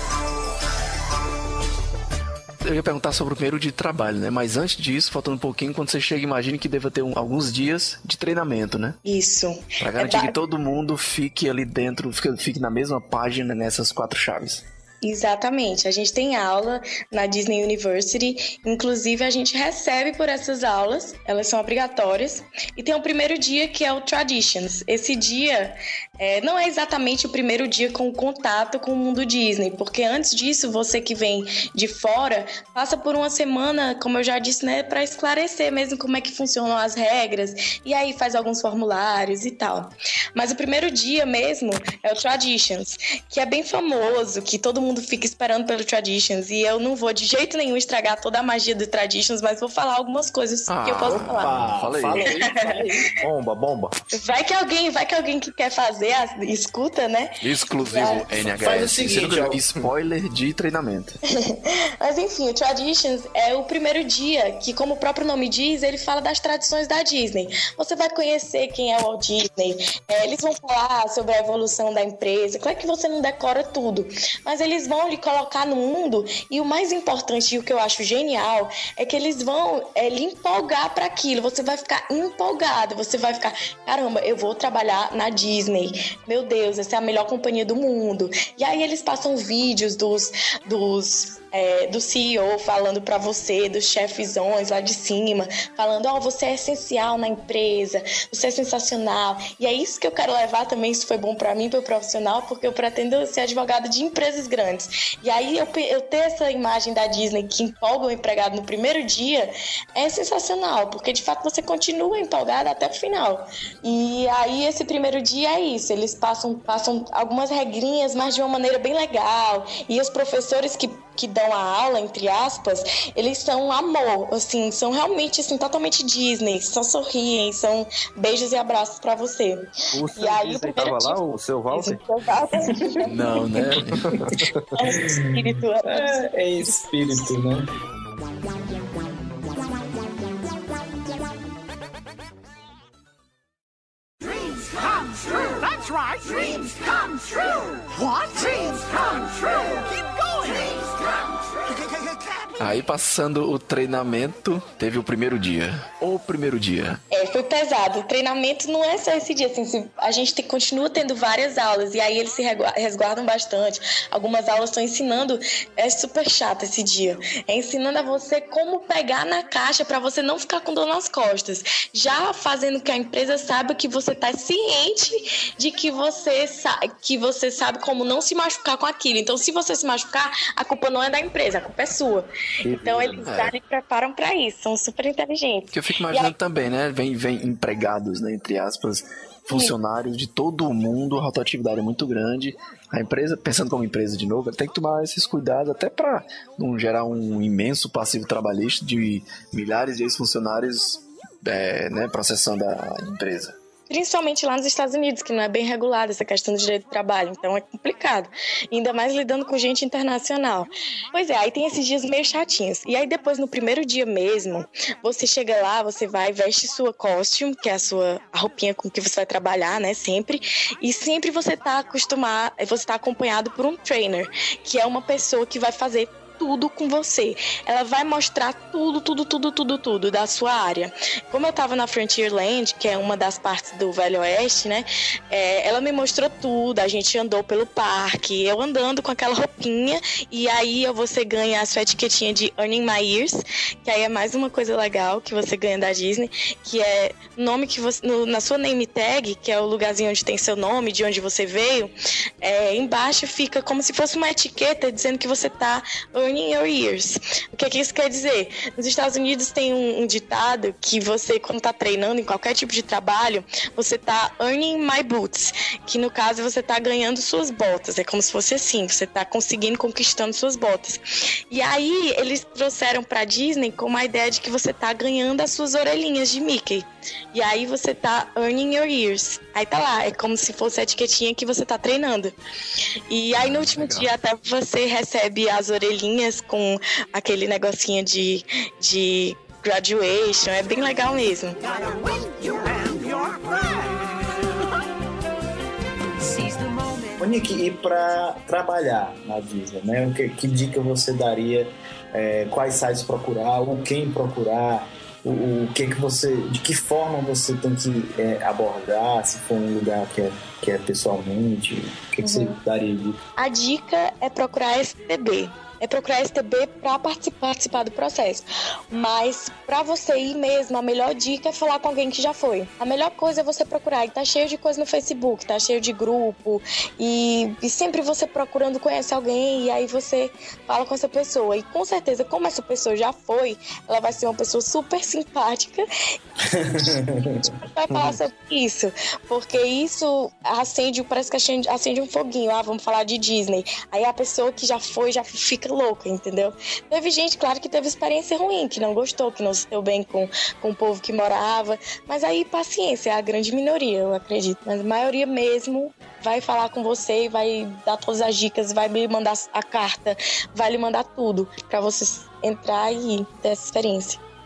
Eu ia perguntar sobre o primeiro dia de trabalho, né? Mas antes disso, faltando um pouquinho, quando você chega, imagine que deva ter um, alguns dias de treinamento, né? Isso. Pra garantir é que todo mundo fique ali dentro, fique, fique na mesma página nessas quatro chaves. Exatamente, a gente tem aula na Disney University, inclusive a gente recebe por essas aulas, elas são obrigatórias, e tem o primeiro dia que é o Traditions. Esse dia é, não é exatamente o primeiro dia com contato com o mundo Disney, porque antes disso, você que vem de fora, passa por uma semana, como eu já disse, né, para esclarecer mesmo como é que funcionam as regras, e aí faz alguns formulários e tal. Mas o primeiro dia mesmo é o Traditions, que é bem famoso, que todo mundo fica esperando pelo Traditions, e eu não vou de jeito nenhum estragar toda a magia do Traditions, mas vou falar algumas coisas ah, que eu posso falar. Fala aí. Fala aí, fala aí. Bomba, bomba. Vai que alguém, vai que alguém que quer fazer, a, escuta, né? Exclusivo N H S. Faz o seguinte, ó. Spoiler de treinamento. Mas enfim, o Traditions é o primeiro dia que, como o próprio nome diz, ele fala das tradições da Disney. Você vai conhecer quem é o Walt Disney, é, eles vão falar sobre a evolução da empresa. Claro que você não decora tudo, mas eles vão lhe colocar no mundo, e o mais importante e o que eu acho genial é que eles vão é, lhe empolgar para aquilo. Você vai ficar empolgado, você vai ficar, caramba, eu vou trabalhar na Disney, meu Deus, essa é a melhor companhia do mundo. E aí eles passam vídeos dos, dos é, do C E O falando pra você, dos chefezões lá de cima, falando, ó, oh, você é essencial na empresa, você é sensacional. E é isso que eu quero levar também, isso foi bom pra mim, pro profissional, porque eu pretendo ser advogada de empresas grandes. E aí eu, eu ter essa imagem da Disney que empolga o empregado no primeiro dia é sensacional, porque de fato você continua empolgada até o final. E aí esse primeiro dia é isso, eles passam, passam algumas regrinhas, mas de uma maneira bem legal. E os professores que, que dão a aula, entre aspas, eles são amor, assim, são realmente assim, totalmente Disney, só sorriem, são beijos e abraços pra você. O seu e aí, Disney tava lá, o seu Walter? Não, né? É espírito, é, é espírito, né? Dreams come true. That's right. Dreams come true. What? Dreams come true. Keep going. Dreams come true. Aí, passando o treinamento, teve o primeiro dia. O primeiro dia. É, foi pesado. O treinamento não é só esse dia, assim, a gente tem, continua tendo várias aulas, e aí eles se resguardam bastante. Algumas aulas estão ensinando, é super chato esse dia, é ensinando a você como pegar na caixa para você não ficar com dor nas costas. Já fazendo que a empresa saiba que você tá ciente de que você, que você sabe como não se machucar com aquilo. Então, se você se machucar, a culpa não é da empresa, a culpa é sua. Então eles é. já lhe preparam pra isso, são super inteligentes. Que eu fico imaginando aí... também, né? Vem, vem empregados, né? Entre aspas, funcionários Sim. de todo o mundo, a rotatividade é muito grande. A empresa, pensando como empresa de novo, tem que tomar esses cuidados até para não gerar um imenso passivo trabalhista de milhares de ex-funcionários é, né, processando a empresa. Principalmente lá nos Estados Unidos, que não é bem regulada essa questão do direito do trabalho, então é complicado. Ainda mais lidando com gente internacional. Pois é, aí tem esses dias meio chatinhos. E aí depois, no primeiro dia mesmo, você chega lá, você vai, veste sua costume, que é a sua a roupinha com que você vai trabalhar, né, sempre. E sempre você tá acostumado, você tá acompanhado por um trainer, que é uma pessoa que vai fazer tudo com você. Ela vai mostrar tudo, tudo, tudo, tudo, tudo da sua área. Como eu tava na Frontierland, que é uma das partes do Velho Oeste, né? É, ela me mostrou tudo, a gente andou pelo parque, eu andando com aquela roupinha, e aí você ganha a sua etiquetinha de Earning My Years, que aí é mais uma coisa legal que você ganha da Disney, que é nome que você, no, na sua name tag, que é o lugarzinho onde tem seu nome, de onde você veio, é, embaixo fica como se fosse uma etiqueta dizendo que você tá earning your years. O que, é que isso quer dizer? Nos Estados Unidos tem um, um ditado que você, quando tá treinando em qualquer tipo de trabalho, você tá earning my boots, que no caso você tá ganhando suas botas. É como se fosse assim, você tá conseguindo, conquistando suas botas. E aí eles trouxeram pra Disney com a ideia de que você tá ganhando as suas orelhinhas de Mickey. E aí você tá earning your years. Aí tá lá, é como se fosse a etiquetinha que você tá treinando. E aí no último Legal. dia até você recebe as orelhinhas com aquele negocinho de, de graduation. É bem legal mesmo. Monique, e para trabalhar na Disney, né? Que, que dica você daria? É, quais sites procurar? Ou quem procurar? O, o que que você, de que forma você tem que é, abordar, se for um lugar que é, que é pessoalmente, o que, que uhum. você daria de... A dica é procurar S T B. É procurar S T B para participar, participar do processo. Mas para você ir mesmo, a melhor dica é falar com alguém que já foi. A melhor coisa é você procurar. E tá cheio de coisa no Facebook, tá cheio de grupo. E, e sempre você procurando conhecer alguém. E aí você fala com essa pessoa. E com certeza, como essa pessoa já foi, ela vai ser uma pessoa super simpática. Vai falar sobre isso. Porque isso acende, parece que acende, acende um foguinho. Ah, vamos falar de Disney. Aí a pessoa que já foi, já fica louca, entendeu? Teve gente, claro, que teve experiência ruim, que não gostou, que não se deu bem com, com o povo que morava, mas aí paciência, é a grande minoria, eu acredito, mas a maioria mesmo vai falar com você e vai dar todas as dicas, vai lhe mandar a carta, vai lhe mandar tudo pra você entrar e ter essa experiência.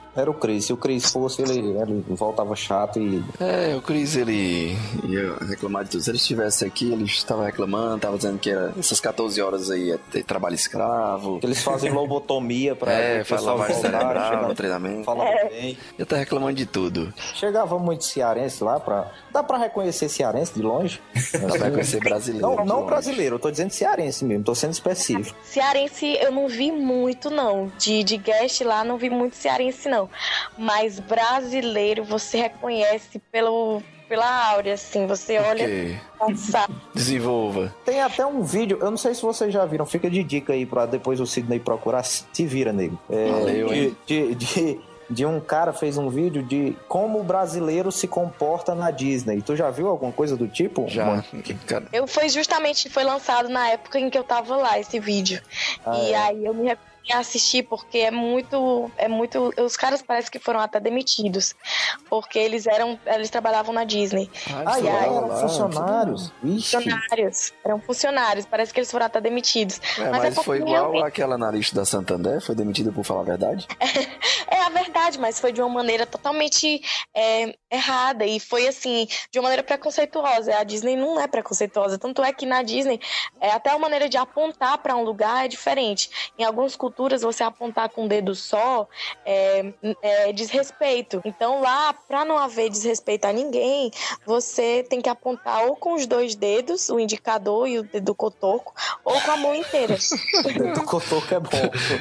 Era o Chris. Se o Chris fosse, ele, ele voltava chato e... É, o Chris, ele ia reclamar de tudo. Se ele estivesse aqui, ele estava reclamando, estava dizendo que era essas catorze horas aí é ter trabalho escravo. Que eles fazem lobotomia pra... É, faz lavagem cerebral no treinamento. Falava é. bem. Eu tô reclamando de tudo. Chegava muito cearense lá pra... Dá pra reconhecer cearense de longe? Dá pra reconhecer brasileiro. Não, não brasileiro, eu tô dizendo cearense mesmo, tô sendo específico. Cearense eu não vi muito, não. De, de guest lá, não vi muito cearense, não. Mas brasileiro você reconhece pelo, pela áurea, assim. Você olha... Okay. Nossa. Desenvolva. Tem até um vídeo, eu não sei se vocês já viram, fica de dica aí pra depois o Sidney procurar, se vira nele. É, Valeu, hein? De... de, de... de um cara fez um vídeo de como o brasileiro se comporta na Disney. Tu já viu alguma coisa do tipo? Já. Eu foi justamente, foi lançado na época em que eu tava lá, esse vídeo. Ah, e é. aí eu me recordo assistir porque é muito, é muito, os caras parece que foram até demitidos, porque eles eram, eles trabalhavam na Disney. Ah, e aí, eram lá, funcionários. Funcionários, eram funcionários, parece que eles foram até demitidos. É, mas mas é foi igual realmente... aquela analista da Santander, foi demitida por falar a verdade? É, é a verdade, mas foi de uma maneira totalmente é, errada e foi assim, de uma maneira preconceituosa. A Disney não é preconceituosa, tanto é que na Disney é, até a maneira de apontar para um lugar é diferente. Em algumas culturas você apontar com o dedo só é, é desrespeito. Então lá, para não haver desrespeito a ninguém, você tem que apontar ou com os dois dedos, o indicador e o dedo cotoco, ou com a mão inteira. O dedo cotoco é bom.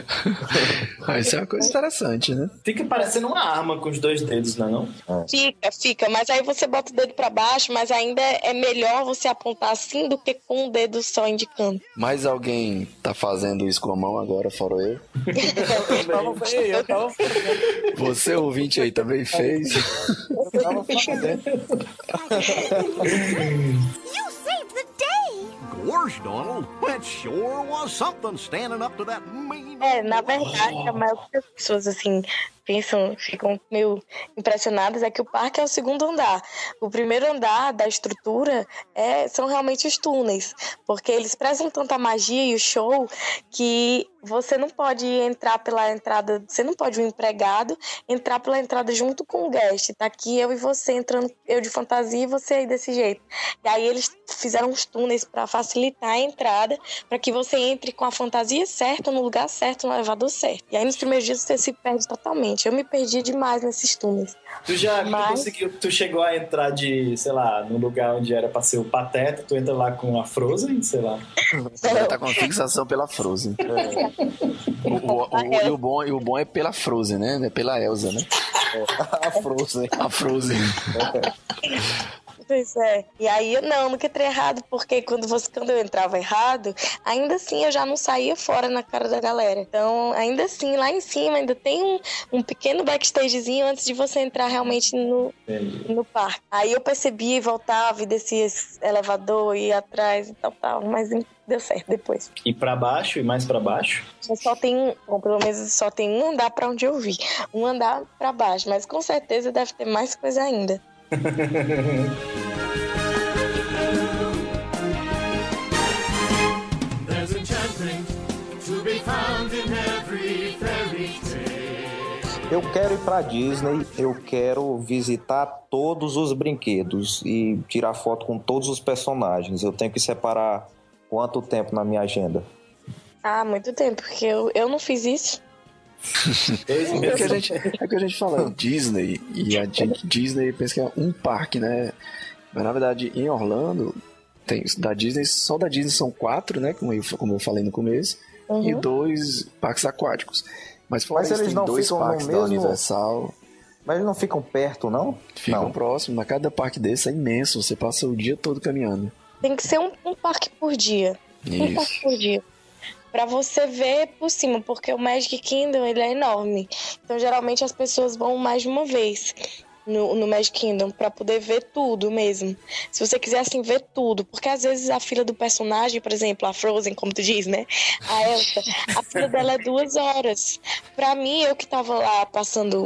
Ah, isso é uma coisa interessante, né? Fica parecendo uma arma com os dois dedos, não é não? É. Fica, fica. Mas aí você bota o dedo para baixo, mas ainda é melhor você apontar assim do que com o dedo só indicando. Mas alguém tá fazendo isso com a mão agora, fora eu? eu tava fazendo, eu tava fazendo. Você, ouvinte aí, também fez? Eu tava fazendo. You saved the day! Gosh, Donald, that sure was something standing up to that mean... É, na verdade, a maioria das pessoas, assim, pensam, ficam meio impressionadas, é que o parque é o segundo andar. O primeiro andar da estrutura é, são realmente os túneis, porque eles prezam tanta magia e o show que você não pode entrar pela entrada, você não pode, um empregado, entrar pela entrada junto com o guest. Tá aqui eu e você entrando, eu de fantasia e você aí desse jeito. E aí eles fizeram os túneis para facilitar a entrada, para que você entre com a fantasia certa, no lugar certo, no elevador certo. E aí nos primeiros dias você se perde totalmente. Eu me perdi demais nesses túneis. Tu já Mas... conseguiu, tu chegou a entrar de, sei lá, no lugar onde era pra ser o Pateta, tu entra lá com a Frozen, sei lá. Você vai estar com a fixação pela Frozen. É. O, o, o, e, o bom, e o bom é pela Frozen, né? É pela Elsa, né? A Frozen. A Frozen. Pois é. E aí, eu não, nunca entrei errado, porque quando, você, quando eu entrava errado, ainda assim eu já não saía fora na cara da galera. Então, ainda assim, lá em cima ainda tem um, um pequeno backstagezinho antes de você entrar realmente no, no parque. Aí eu percebia e voltava e descia esse elevador, ia atrás e tal, tal, mas deu certo depois. E pra baixo, e mais pra baixo? Só tem, ou pelo menos só tem um andar pra onde eu vi. Um andar pra baixo, mas com certeza deve ter mais coisa ainda. There's enchantment to be found in every fairy tale. Eu quero ir pra Disney, eu quero visitar todos os brinquedos e tirar foto com todos os personagens. Eu tenho que separar quanto tempo na minha agenda? Ah, muito tempo, porque eu, eu não fiz isso. É que a gente, é que a gente fala Disney e a gente, Disney pensa que é um parque, né? Mas na verdade em Orlando tem, da Disney, só da Disney são quatro, né? Como eu, como eu falei no começo, uhum. E dois parques aquáticos. Mas fora Mas isso, eles tem não dois ficam parques no da mesmo... Universal. Mas eles não ficam perto, não? Ficam não. próximos, mas cada parque desse é imenso, você passa o dia todo caminhando. Tem que ser um, um parque por dia. Isso. Um parque por dia. Pra você ver por cima, porque o Magic Kingdom, ele é enorme. Então, geralmente, as pessoas vão mais de uma vez no, no Magic Kingdom pra poder ver tudo mesmo. Se você quiser, assim, ver tudo. Porque, às vezes, a fila do personagem, por exemplo, a Frozen, como tu diz, né? A Elsa, a fila dela é duas horas. Pra mim, eu que tava lá passando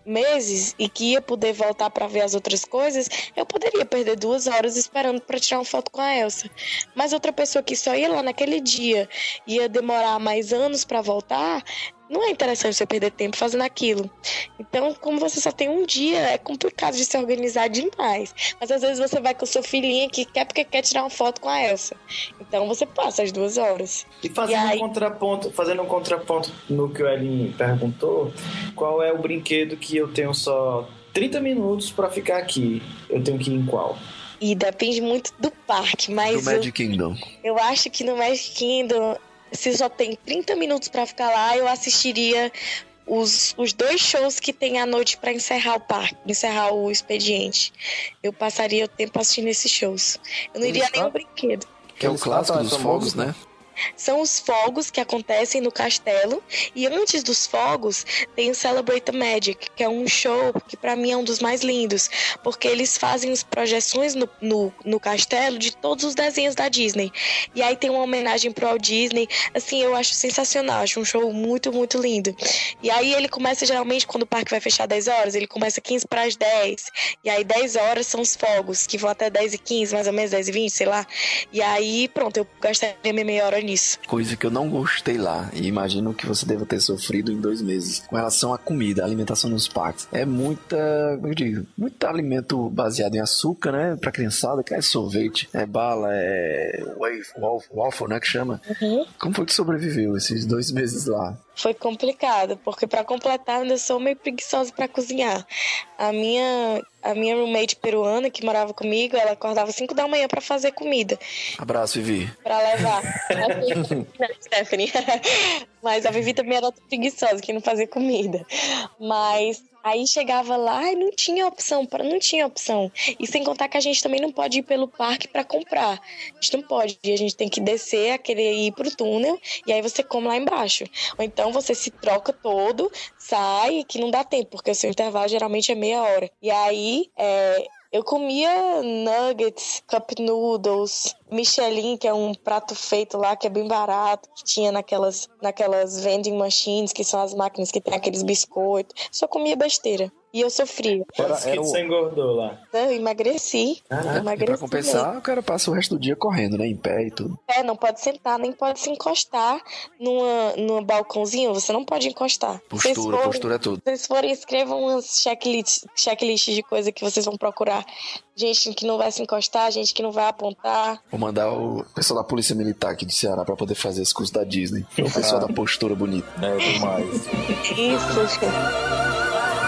meses e que ia poder voltar para ver as outras coisas, eu poderia perder duas horas esperando para tirar uma foto com a Elsa. Mas outra pessoa que só ia lá naquele dia, ia demorar mais anos para voltar, não é interessante você perder tempo fazendo aquilo. Então, como você só tem um dia, é complicado de se organizar demais. Mas às vezes você vai com o seu filhinho que quer porque quer tirar uma foto com a Elsa. Então você passa as duas horas. E fazendo, e aí... um, contraponto, fazendo um contraponto no que o Elin perguntou, qual é o brinquedo que eu tenho só trinta minutos para ficar aqui? Eu tenho que ir em qual? E depende muito do parque, mas... Do Magic Kingdom. Eu acho que no Magic Kingdom... Se só tem trinta minutos pra ficar lá, eu assistiria os, os dois shows que tem à noite pra encerrar o parque, encerrar o expediente. Eu passaria o tempo assistindo esses shows. Eu não iria nem no brinquedo. Que é o clássico dos fogos, né? São os fogos que acontecem no castelo. E antes dos fogos, tem o Celebrate the Magic, que é um show que pra mim é um dos mais lindos. Porque eles fazem as projeções no, no, no castelo de todos os desenhos da Disney. E aí tem uma homenagem pro Walt Disney. Assim, eu acho sensacional. Acho um show muito, muito lindo. E aí ele começa geralmente, quando o parque vai fechar dez horas, ele começa quinze para as dez. E aí dez horas são os fogos, que vão até dez e quinze, mais ou menos, dez e vinte, sei lá. E aí, pronto, eu gastaria minha meia hora nisso. Coisa que eu não gostei lá, e imagino que você deva ter sofrido em dois meses, com relação à comida, a alimentação nos parques. É muita, eu digo, muito alimento baseado em açúcar, né? Pra criançada, que é sorvete, é bala, é waffle, waffle, né? Que chama. Uhum. Como foi que sobreviveu esses dois meses lá? Foi complicado, porque pra completar, eu ainda sou meio preguiçosa pra cozinhar. A minha, a minha roommate peruana, que morava comigo, ela acordava cinco da manhã pra fazer comida. Abraço, Vivi. Pra levar. Não, Stephanie. Mas a Vivi também era preguiçosa, que não fazia comida. Mas aí chegava lá e não tinha opção, pra, não tinha opção. E sem contar que a gente também não pode ir pelo parque pra comprar. A gente não pode. A gente tem que descer, querer ir pro túnel, e aí você come lá embaixo. Ou então você se troca todo, sai, que não dá tempo, porque o seu intervalo geralmente é meia hora. E aí, é, eu comia nuggets, cup noodles, Michelin, que é um prato feito lá, que é bem barato, que tinha naquelas, naquelas vending machines, que são as máquinas que tem aqueles biscoitos. Só comia besteira. E eu sofria. Era, era o... Você engordou lá? Eu emagreci. Caraca, emagreci pra compensar, mesmo. O cara passa o resto do dia correndo, né? Em pé e tudo. É, não pode sentar, nem pode se encostar numa, numa balcãozinho. Você não pode encostar. Postura, forem, postura é tudo. Se vocês forem, escrevam umas checklists, checklists de coisa que vocês vão procurar. Gente que não vai se encostar, gente que não vai apontar. Vou mandar o pessoal da Polícia Militar aqui do Ceará pra poder fazer esse curso da Disney. O pessoal da postura bonita. É demais. Isso, gente.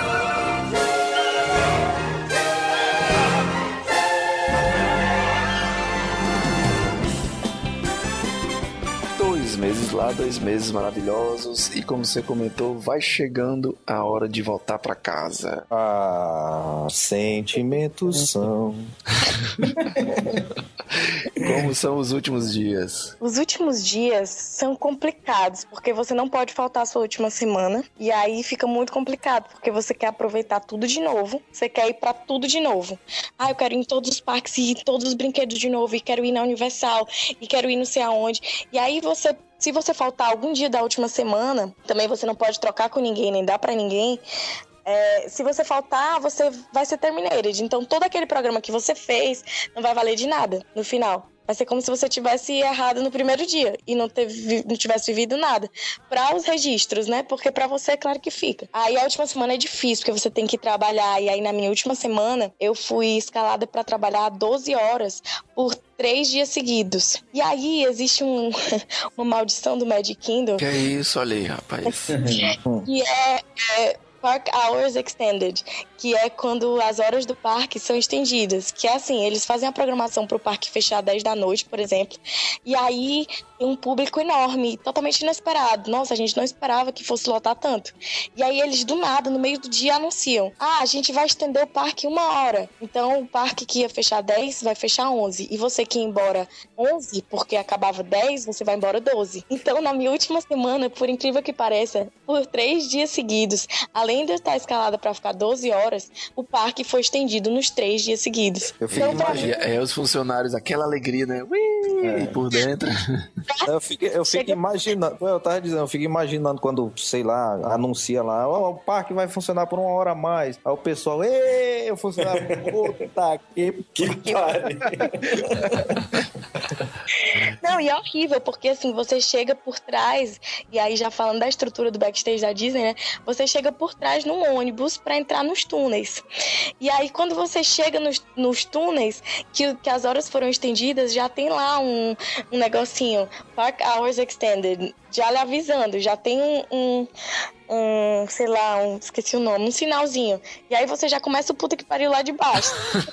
Dois meses lá, dois meses maravilhosos. E como você comentou, vai chegando a hora de voltar pra casa. Ah, sentimentos são... Como são os últimos dias? Os últimos dias são complicados, porque você não pode faltar a sua última semana. E aí fica muito complicado, porque você quer aproveitar tudo de novo. Você quer ir pra tudo de novo. Ah, eu quero ir em todos os parques e ir em todos os brinquedos de novo. E quero ir na Universal. E quero ir não sei aonde. E aí você... Se você faltar algum dia da última semana, também você não pode trocar com ninguém, nem dar pra ninguém. É, se você faltar, você vai ser terminated. Então, todo aquele programa que você fez não vai valer de nada no final. Vai ser como se você tivesse errado no primeiro dia e não, teve, não tivesse vivido nada. Para os registros, né? Porque para você é claro que fica. Aí a última semana é difícil, porque você tem que trabalhar. E aí na minha última semana, eu fui escalada para trabalhar doze horas por três dias seguidos. E aí existe um, uma maldição do Magic Kingdom. Que é isso, olha aí, rapaz. Que é... é Park Hours Extended, que é quando as horas do parque são estendidas, que é assim, eles fazem a programação para o parque fechar às dez da noite, por exemplo, e aí tem um público enorme, totalmente inesperado. Nossa, a gente não esperava que fosse lotar tanto. E aí eles, do nada, no meio do dia, anunciam: ah, a gente vai estender o parque uma hora. Então, o parque que ia fechar dez, vai fechar onze. E você que ia embora onze, porque acabava dez, você vai embora doze. Então, na minha última semana, por incrível que pareça, por três dias seguidos, além além de estar escalada para ficar doze horas, o parque foi estendido nos três dias seguidos. Eu fico então, imagina, é, os funcionários, aquela alegria, né? Ui, é. por dentro. Eu fico, eu fico Chega... imaginando, eu tava dizendo, eu fico imaginando quando, sei lá, anuncia lá, oh, o parque vai funcionar por uma hora a mais. Aí o pessoal, ei, o funcionário, puta que, que pariu. Não, e é horrível, porque assim, você chega por trás, e aí já falando da estrutura do backstage da Disney, né? Você chega por trás num ônibus pra entrar nos túneis. E aí, quando você chega nos, nos túneis, que, que as horas foram estendidas, já tem lá um, um negocinho, Park Hours Extended, já lhe avisando, já tem um, um, um, sei lá, um, esqueci o nome, um sinalzinho. E aí você já começa o puta que pariu lá de baixo.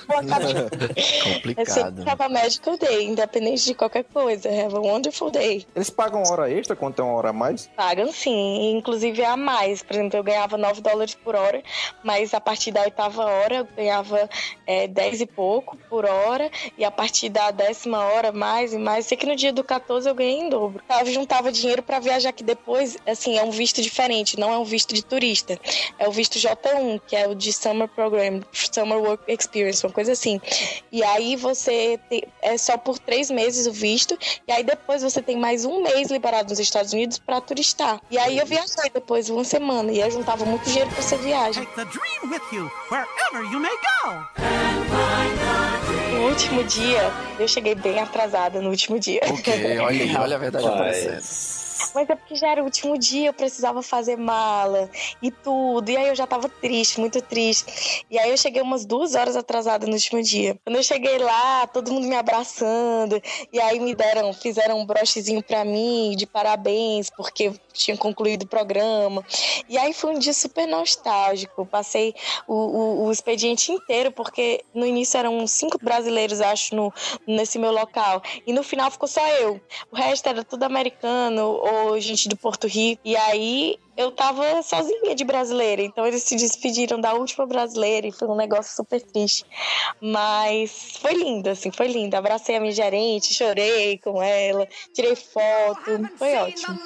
Complicado. Have a magical day, independente de qualquer coisa. Have a wonderful day. Eles pagam hora extra quando tem uma hora a mais? Pagam sim, inclusive a mais. Por exemplo, eu ganhava nove dólares por hora, mas a partir da oitava hora eu ganhava é, dez e pouco por hora, e a partir da décima hora mais e mais. Sei que no dia do quatorze eu ganhei em dobro. Eu juntava dinheiro pra viajar, que depois, assim, é um visto diferente, não é um visto de turista, é o visto J um, que é o de Summer Program, Summer Work Experience, uma coisa assim. E aí você te, é só por três meses o visto, e aí depois você tem mais um mês liberado nos Estados Unidos pra turistar. E aí eu viajei depois uma semana, e eu juntava muito dinheiro pra essa viagem. Take the dream with you, wherever you may go. No último dia, eu cheguei bem atrasada no último dia. Ok, olha aí, olha a verdade aparecendo. Mas é porque já era o último dia, eu precisava fazer mala e tudo. E aí eu já tava triste, muito triste. E aí eu cheguei umas duas horas atrasada no último dia. Quando eu cheguei lá, todo mundo me abraçando. E aí me deram, fizeram um brochezinho pra mim de parabéns, porque eu tinha concluído o programa. E aí foi um dia super nostálgico. Eu passei o, o, o expediente inteiro, porque no início eram cinco brasileiros, acho, no, nesse meu local. E no final ficou só eu. O resto era tudo americano ou gente do Porto Rico. E aí eu tava sozinha de brasileira. Então eles se despediram da última brasileira e foi um negócio super triste. Mas foi lindo, assim, foi lindo. Abracei a minha gerente, chorei com ela, tirei foto. Foi ótimo.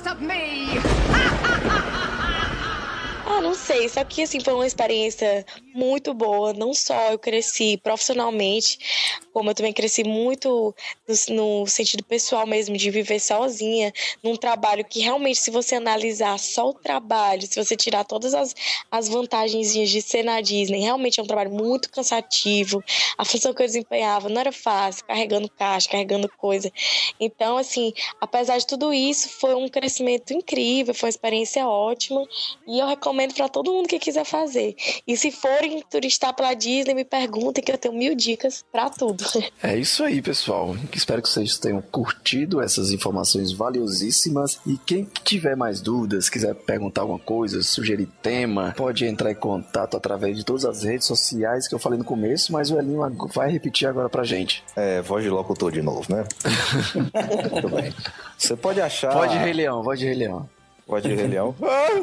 Ah, não sei, só que assim, foi uma experiência muito boa, não só eu cresci profissionalmente, como eu também cresci muito no, no sentido pessoal mesmo, de viver sozinha, num trabalho que realmente, se você analisar só o trabalho, se você tirar todas as, as vantagenzinhas de ser na Disney, realmente é um trabalho muito cansativo, a função que eu desempenhava não era fácil, carregando caixa, carregando coisa. Então, assim, apesar de tudo isso, foi um crescimento incrível, foi uma experiência ótima, e eu recomendo para todo mundo que quiser fazer. E se forem turistar pela Disney, me perguntem, que eu tenho mil dicas para tudo. É isso aí, pessoal. Espero que vocês tenham curtido essas informações valiosíssimas. E quem tiver mais dúvidas, quiser perguntar alguma coisa, sugerir tema, pode entrar em contato através de todas as redes sociais que eu falei no começo, mas o Elinho vai repetir agora pra gente. É, voz de locutor de novo, né? Muito bem. Você pode achar... Voz de Rei Leão, voz de Rei Leão. Voz de Rei Leão.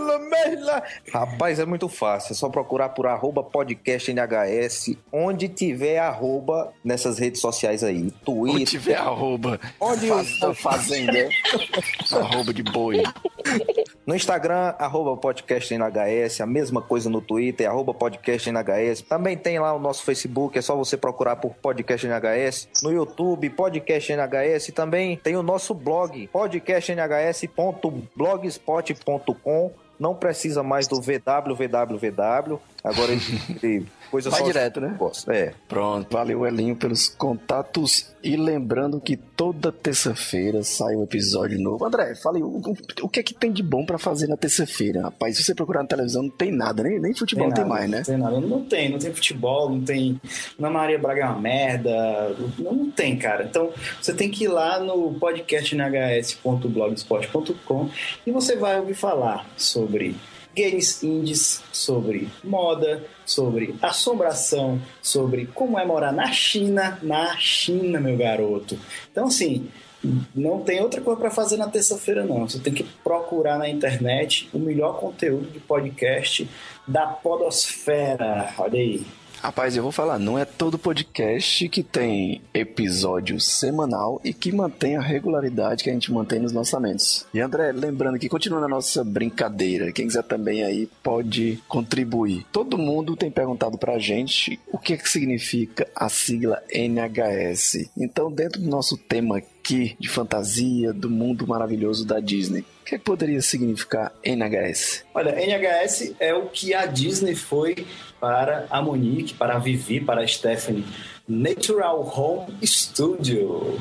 Rapaz, é muito fácil. É só procurar por arroba podcast N H S, onde tiver arroba nessas redes sociais aí. Twitter. Onde tiver arroba. Onde tá fazendo, é? Arroba de boi. No Instagram, arroba podcast N H S, a mesma coisa no Twitter, arroba podcast N H S. Também tem lá o nosso Facebook, é só você procurar por podcast N H S. No YouTube, podcast N H S. Também tem o nosso blog, podcast N H S ponto blogspot ponto com. Não precisa mais do www. Agora ele coisa vai só direto, né? É. Pronto, valeu, Elinho, pelos contatos. E lembrando que toda terça-feira sai um episódio novo. André, fala aí, o, o, o que é que tem de bom pra fazer na terça-feira? Rapaz, se você procurar na televisão, não tem nada, nem, nem futebol tem, tem nada, tem mais, né? Não tem nada, não tem, não tem futebol, não tem... Ana Maria Braga é uma merda, não, não tem, cara. Então, você tem que ir lá no podcast N H S ponto blogspot ponto com e você vai ouvir falar sobre games indies, sobre moda, sobre assombração, sobre como é morar na China, na China, meu garoto. Então, assim, não tem outra coisa para fazer na terça-feira, não. Você tem que procurar na internet o melhor conteúdo de podcast da podosfera. Olha aí. Rapaz, eu vou falar, não é todo podcast que tem episódio semanal e que mantém a regularidade que a gente mantém nos lançamentos. E André, lembrando que continuando a nossa brincadeira, quem quiser também aí pode contribuir. Todo mundo tem perguntado pra gente o que, que significa a sigla N H S. Então, dentro do nosso tema aqui de fantasia, do mundo maravilhoso da Disney, o que, que poderia significar N H S? Olha, N H S é o que a Disney foi para a Monique, para a Vivi, para a Stephanie. Natural Home Studio.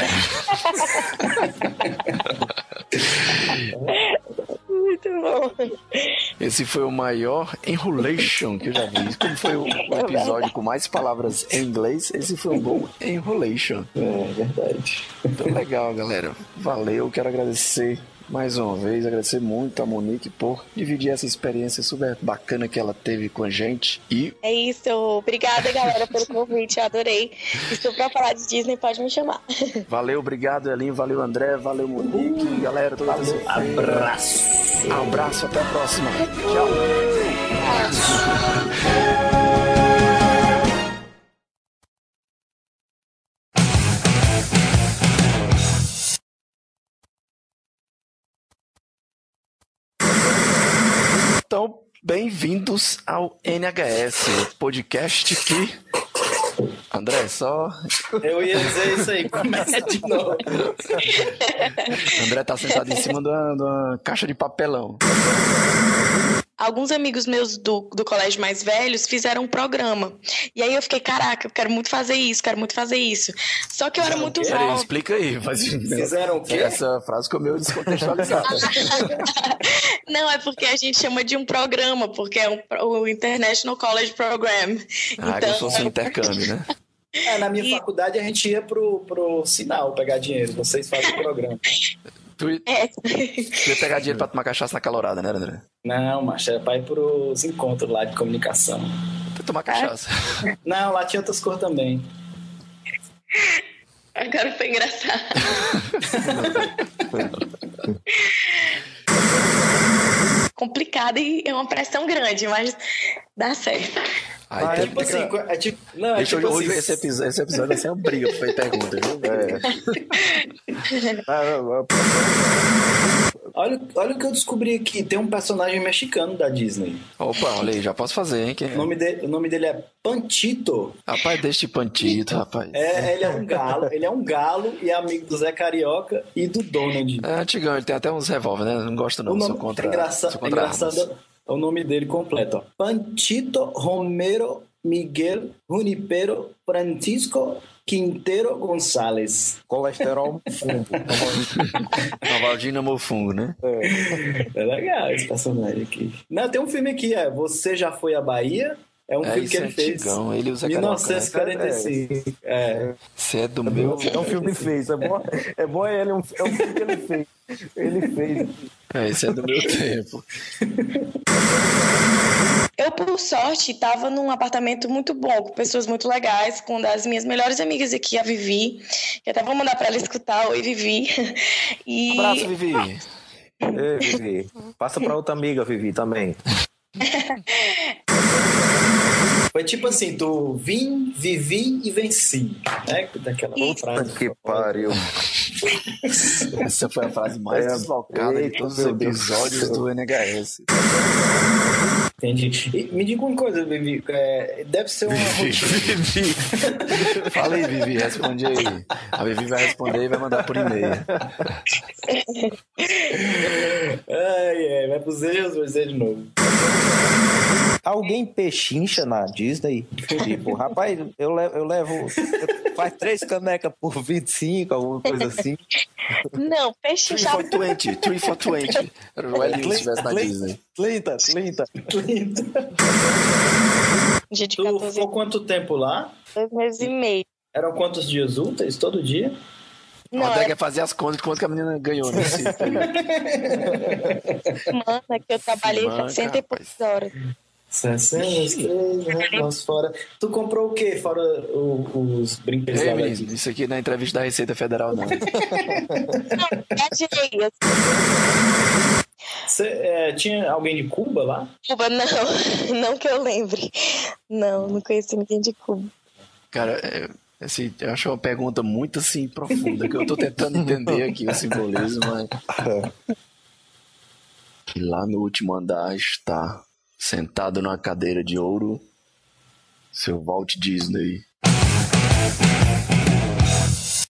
Muito bom. Esse foi o maior enrolation que eu já vi. Como foi o episódio com mais palavras em inglês, esse foi um bom enrolation. É verdade. Então, legal, galera. Valeu, quero agradecer mais uma vez, agradecer muito a Monique por dividir essa experiência super bacana que ela teve com a gente. E é isso, obrigada, galera, pelo convite, eu adorei. E se pra falar de Disney, pode me chamar. Valeu, obrigado, Elinho, valeu, André, valeu, Monique, uh, galera, toda valeu, abraço. Abraço, até a próxima. Tchau. Então, bem-vindos ao N H S, podcast que... André, só... Eu ia dizer isso aí, começa de novo. André tá sentado em cima de uma, de uma caixa de papelão. Alguns amigos meus do, do colégio mais velhos fizeram um programa. E aí eu fiquei, caraca, eu quero muito fazer isso, quero muito fazer isso. Só que eu era muito nova. nova. Explica aí. Mas... Fizeram o quê? Essa frase ficou meio descontextualizada. Não, é porque a gente chama de um programa, porque é um, o International College Program. Ah, então, como se fosse um intercâmbio, né? É, na minha e... faculdade a gente ia pro, pro sinal pegar dinheiro. Vocês fazem o programa. Tu ia, é. tu ia pegar dinheiro pra tomar cachaça na calorada, né, André? Não, macho, era pra ir pros encontros lá de comunicação. Pra tomar cachaça. É? Não, lá tinha outras cores também. Agora foi engraçado. Complicado e é uma pressão grande, mas dá certo. Ai, ah, tem, tipo assim, que... é tipo, não, é Deixa tipo hoje assim... esse episódio, esse episódio vai ser uma briga pra fazer pergunta, viu? É. olha, olha o que eu descobri aqui. Tem um personagem mexicano da Disney. Opa, olha aí, já posso fazer, hein? Quem é? O nome dele, o nome dele é Panchito. Rapaz, deixa de Panchito, rapaz. É, ele é um galo. Ele é um galo e é amigo do Zé Carioca e do Donald. É antigão, ele tem até uns revólver, né? Não gosto não, o nome, sou contra, é engraçado, sou contra é engraçado o nome dele completo. Ó. Panchito Romero Miguel Junipero Francisco Quintero Gonçalves. Colesterol fungo. Novaldina Mofungo, né? É. É legal esse personagem aqui. Não, tem um filme aqui, é Você Já Foi à Bahia? É um é, filme que ele é fez. Antigão. Ele usa mil novecentos e quarenta e cinco. É. É. Você é do meu. É um filme que fez. É bom, é bom ele, é um, é um filme que ele fez. Ele fez. É, esse é do meu tempo. Eu, por sorte, estava num apartamento muito bom, com pessoas muito legais, com uma das minhas melhores amigas aqui, a Vivi. Que até vou mandar para ela escutar. Oi, Vivi. E... Um abraço, Vivi. Ei, Vivi. Passa para outra amiga, Vivi, também. Foi tipo assim, tu vim, vivi e venci, né? Daquela outra frase. Que pariu. Essa foi a frase mais é, deslocada de todos os episódios do N H S. Entendi. E me diga uma coisa, Vivi, é, deve ser uma rotina. Vivi. Fala aí, Vivi, responde aí. A Vivi vai responder e vai mandar por e-mail. Ai, ai, vai pros erros, vai ser de novo. Alguém pechincha na Disney? Tipo, rapaz, eu levo, eu levo faz três canecas por vinte e cinco, alguma coisa assim. Não, pechinchar... três for vinte, três for vinte. Era o Elinho se estivesse na Disney. Clinta, Clinta. Tu ficou quanto tempo lá? Dois meses e meio. Eram quantos dias úteis? Todo dia? Não, a André quer fazer as contas de quanto que a menina ganhou nesse semana que eu trabalhei sessenta e poucas horas. sessenta fora. Tu comprou o que fora o, os brinquedos Ei, lá menino, daqui? isso aqui não é entrevista da Receita Federal, não. Não, viajei. Cê, é, tinha alguém de Cuba lá? Cuba, não. Não que eu lembre. Não, não conheci ninguém de Cuba. Cara, é, assim, eu acho uma pergunta muito assim profunda, que eu tô tentando entender aqui o simbolismo, mas... E lá no último andar está, sentado numa cadeira de ouro, seu Walt Disney.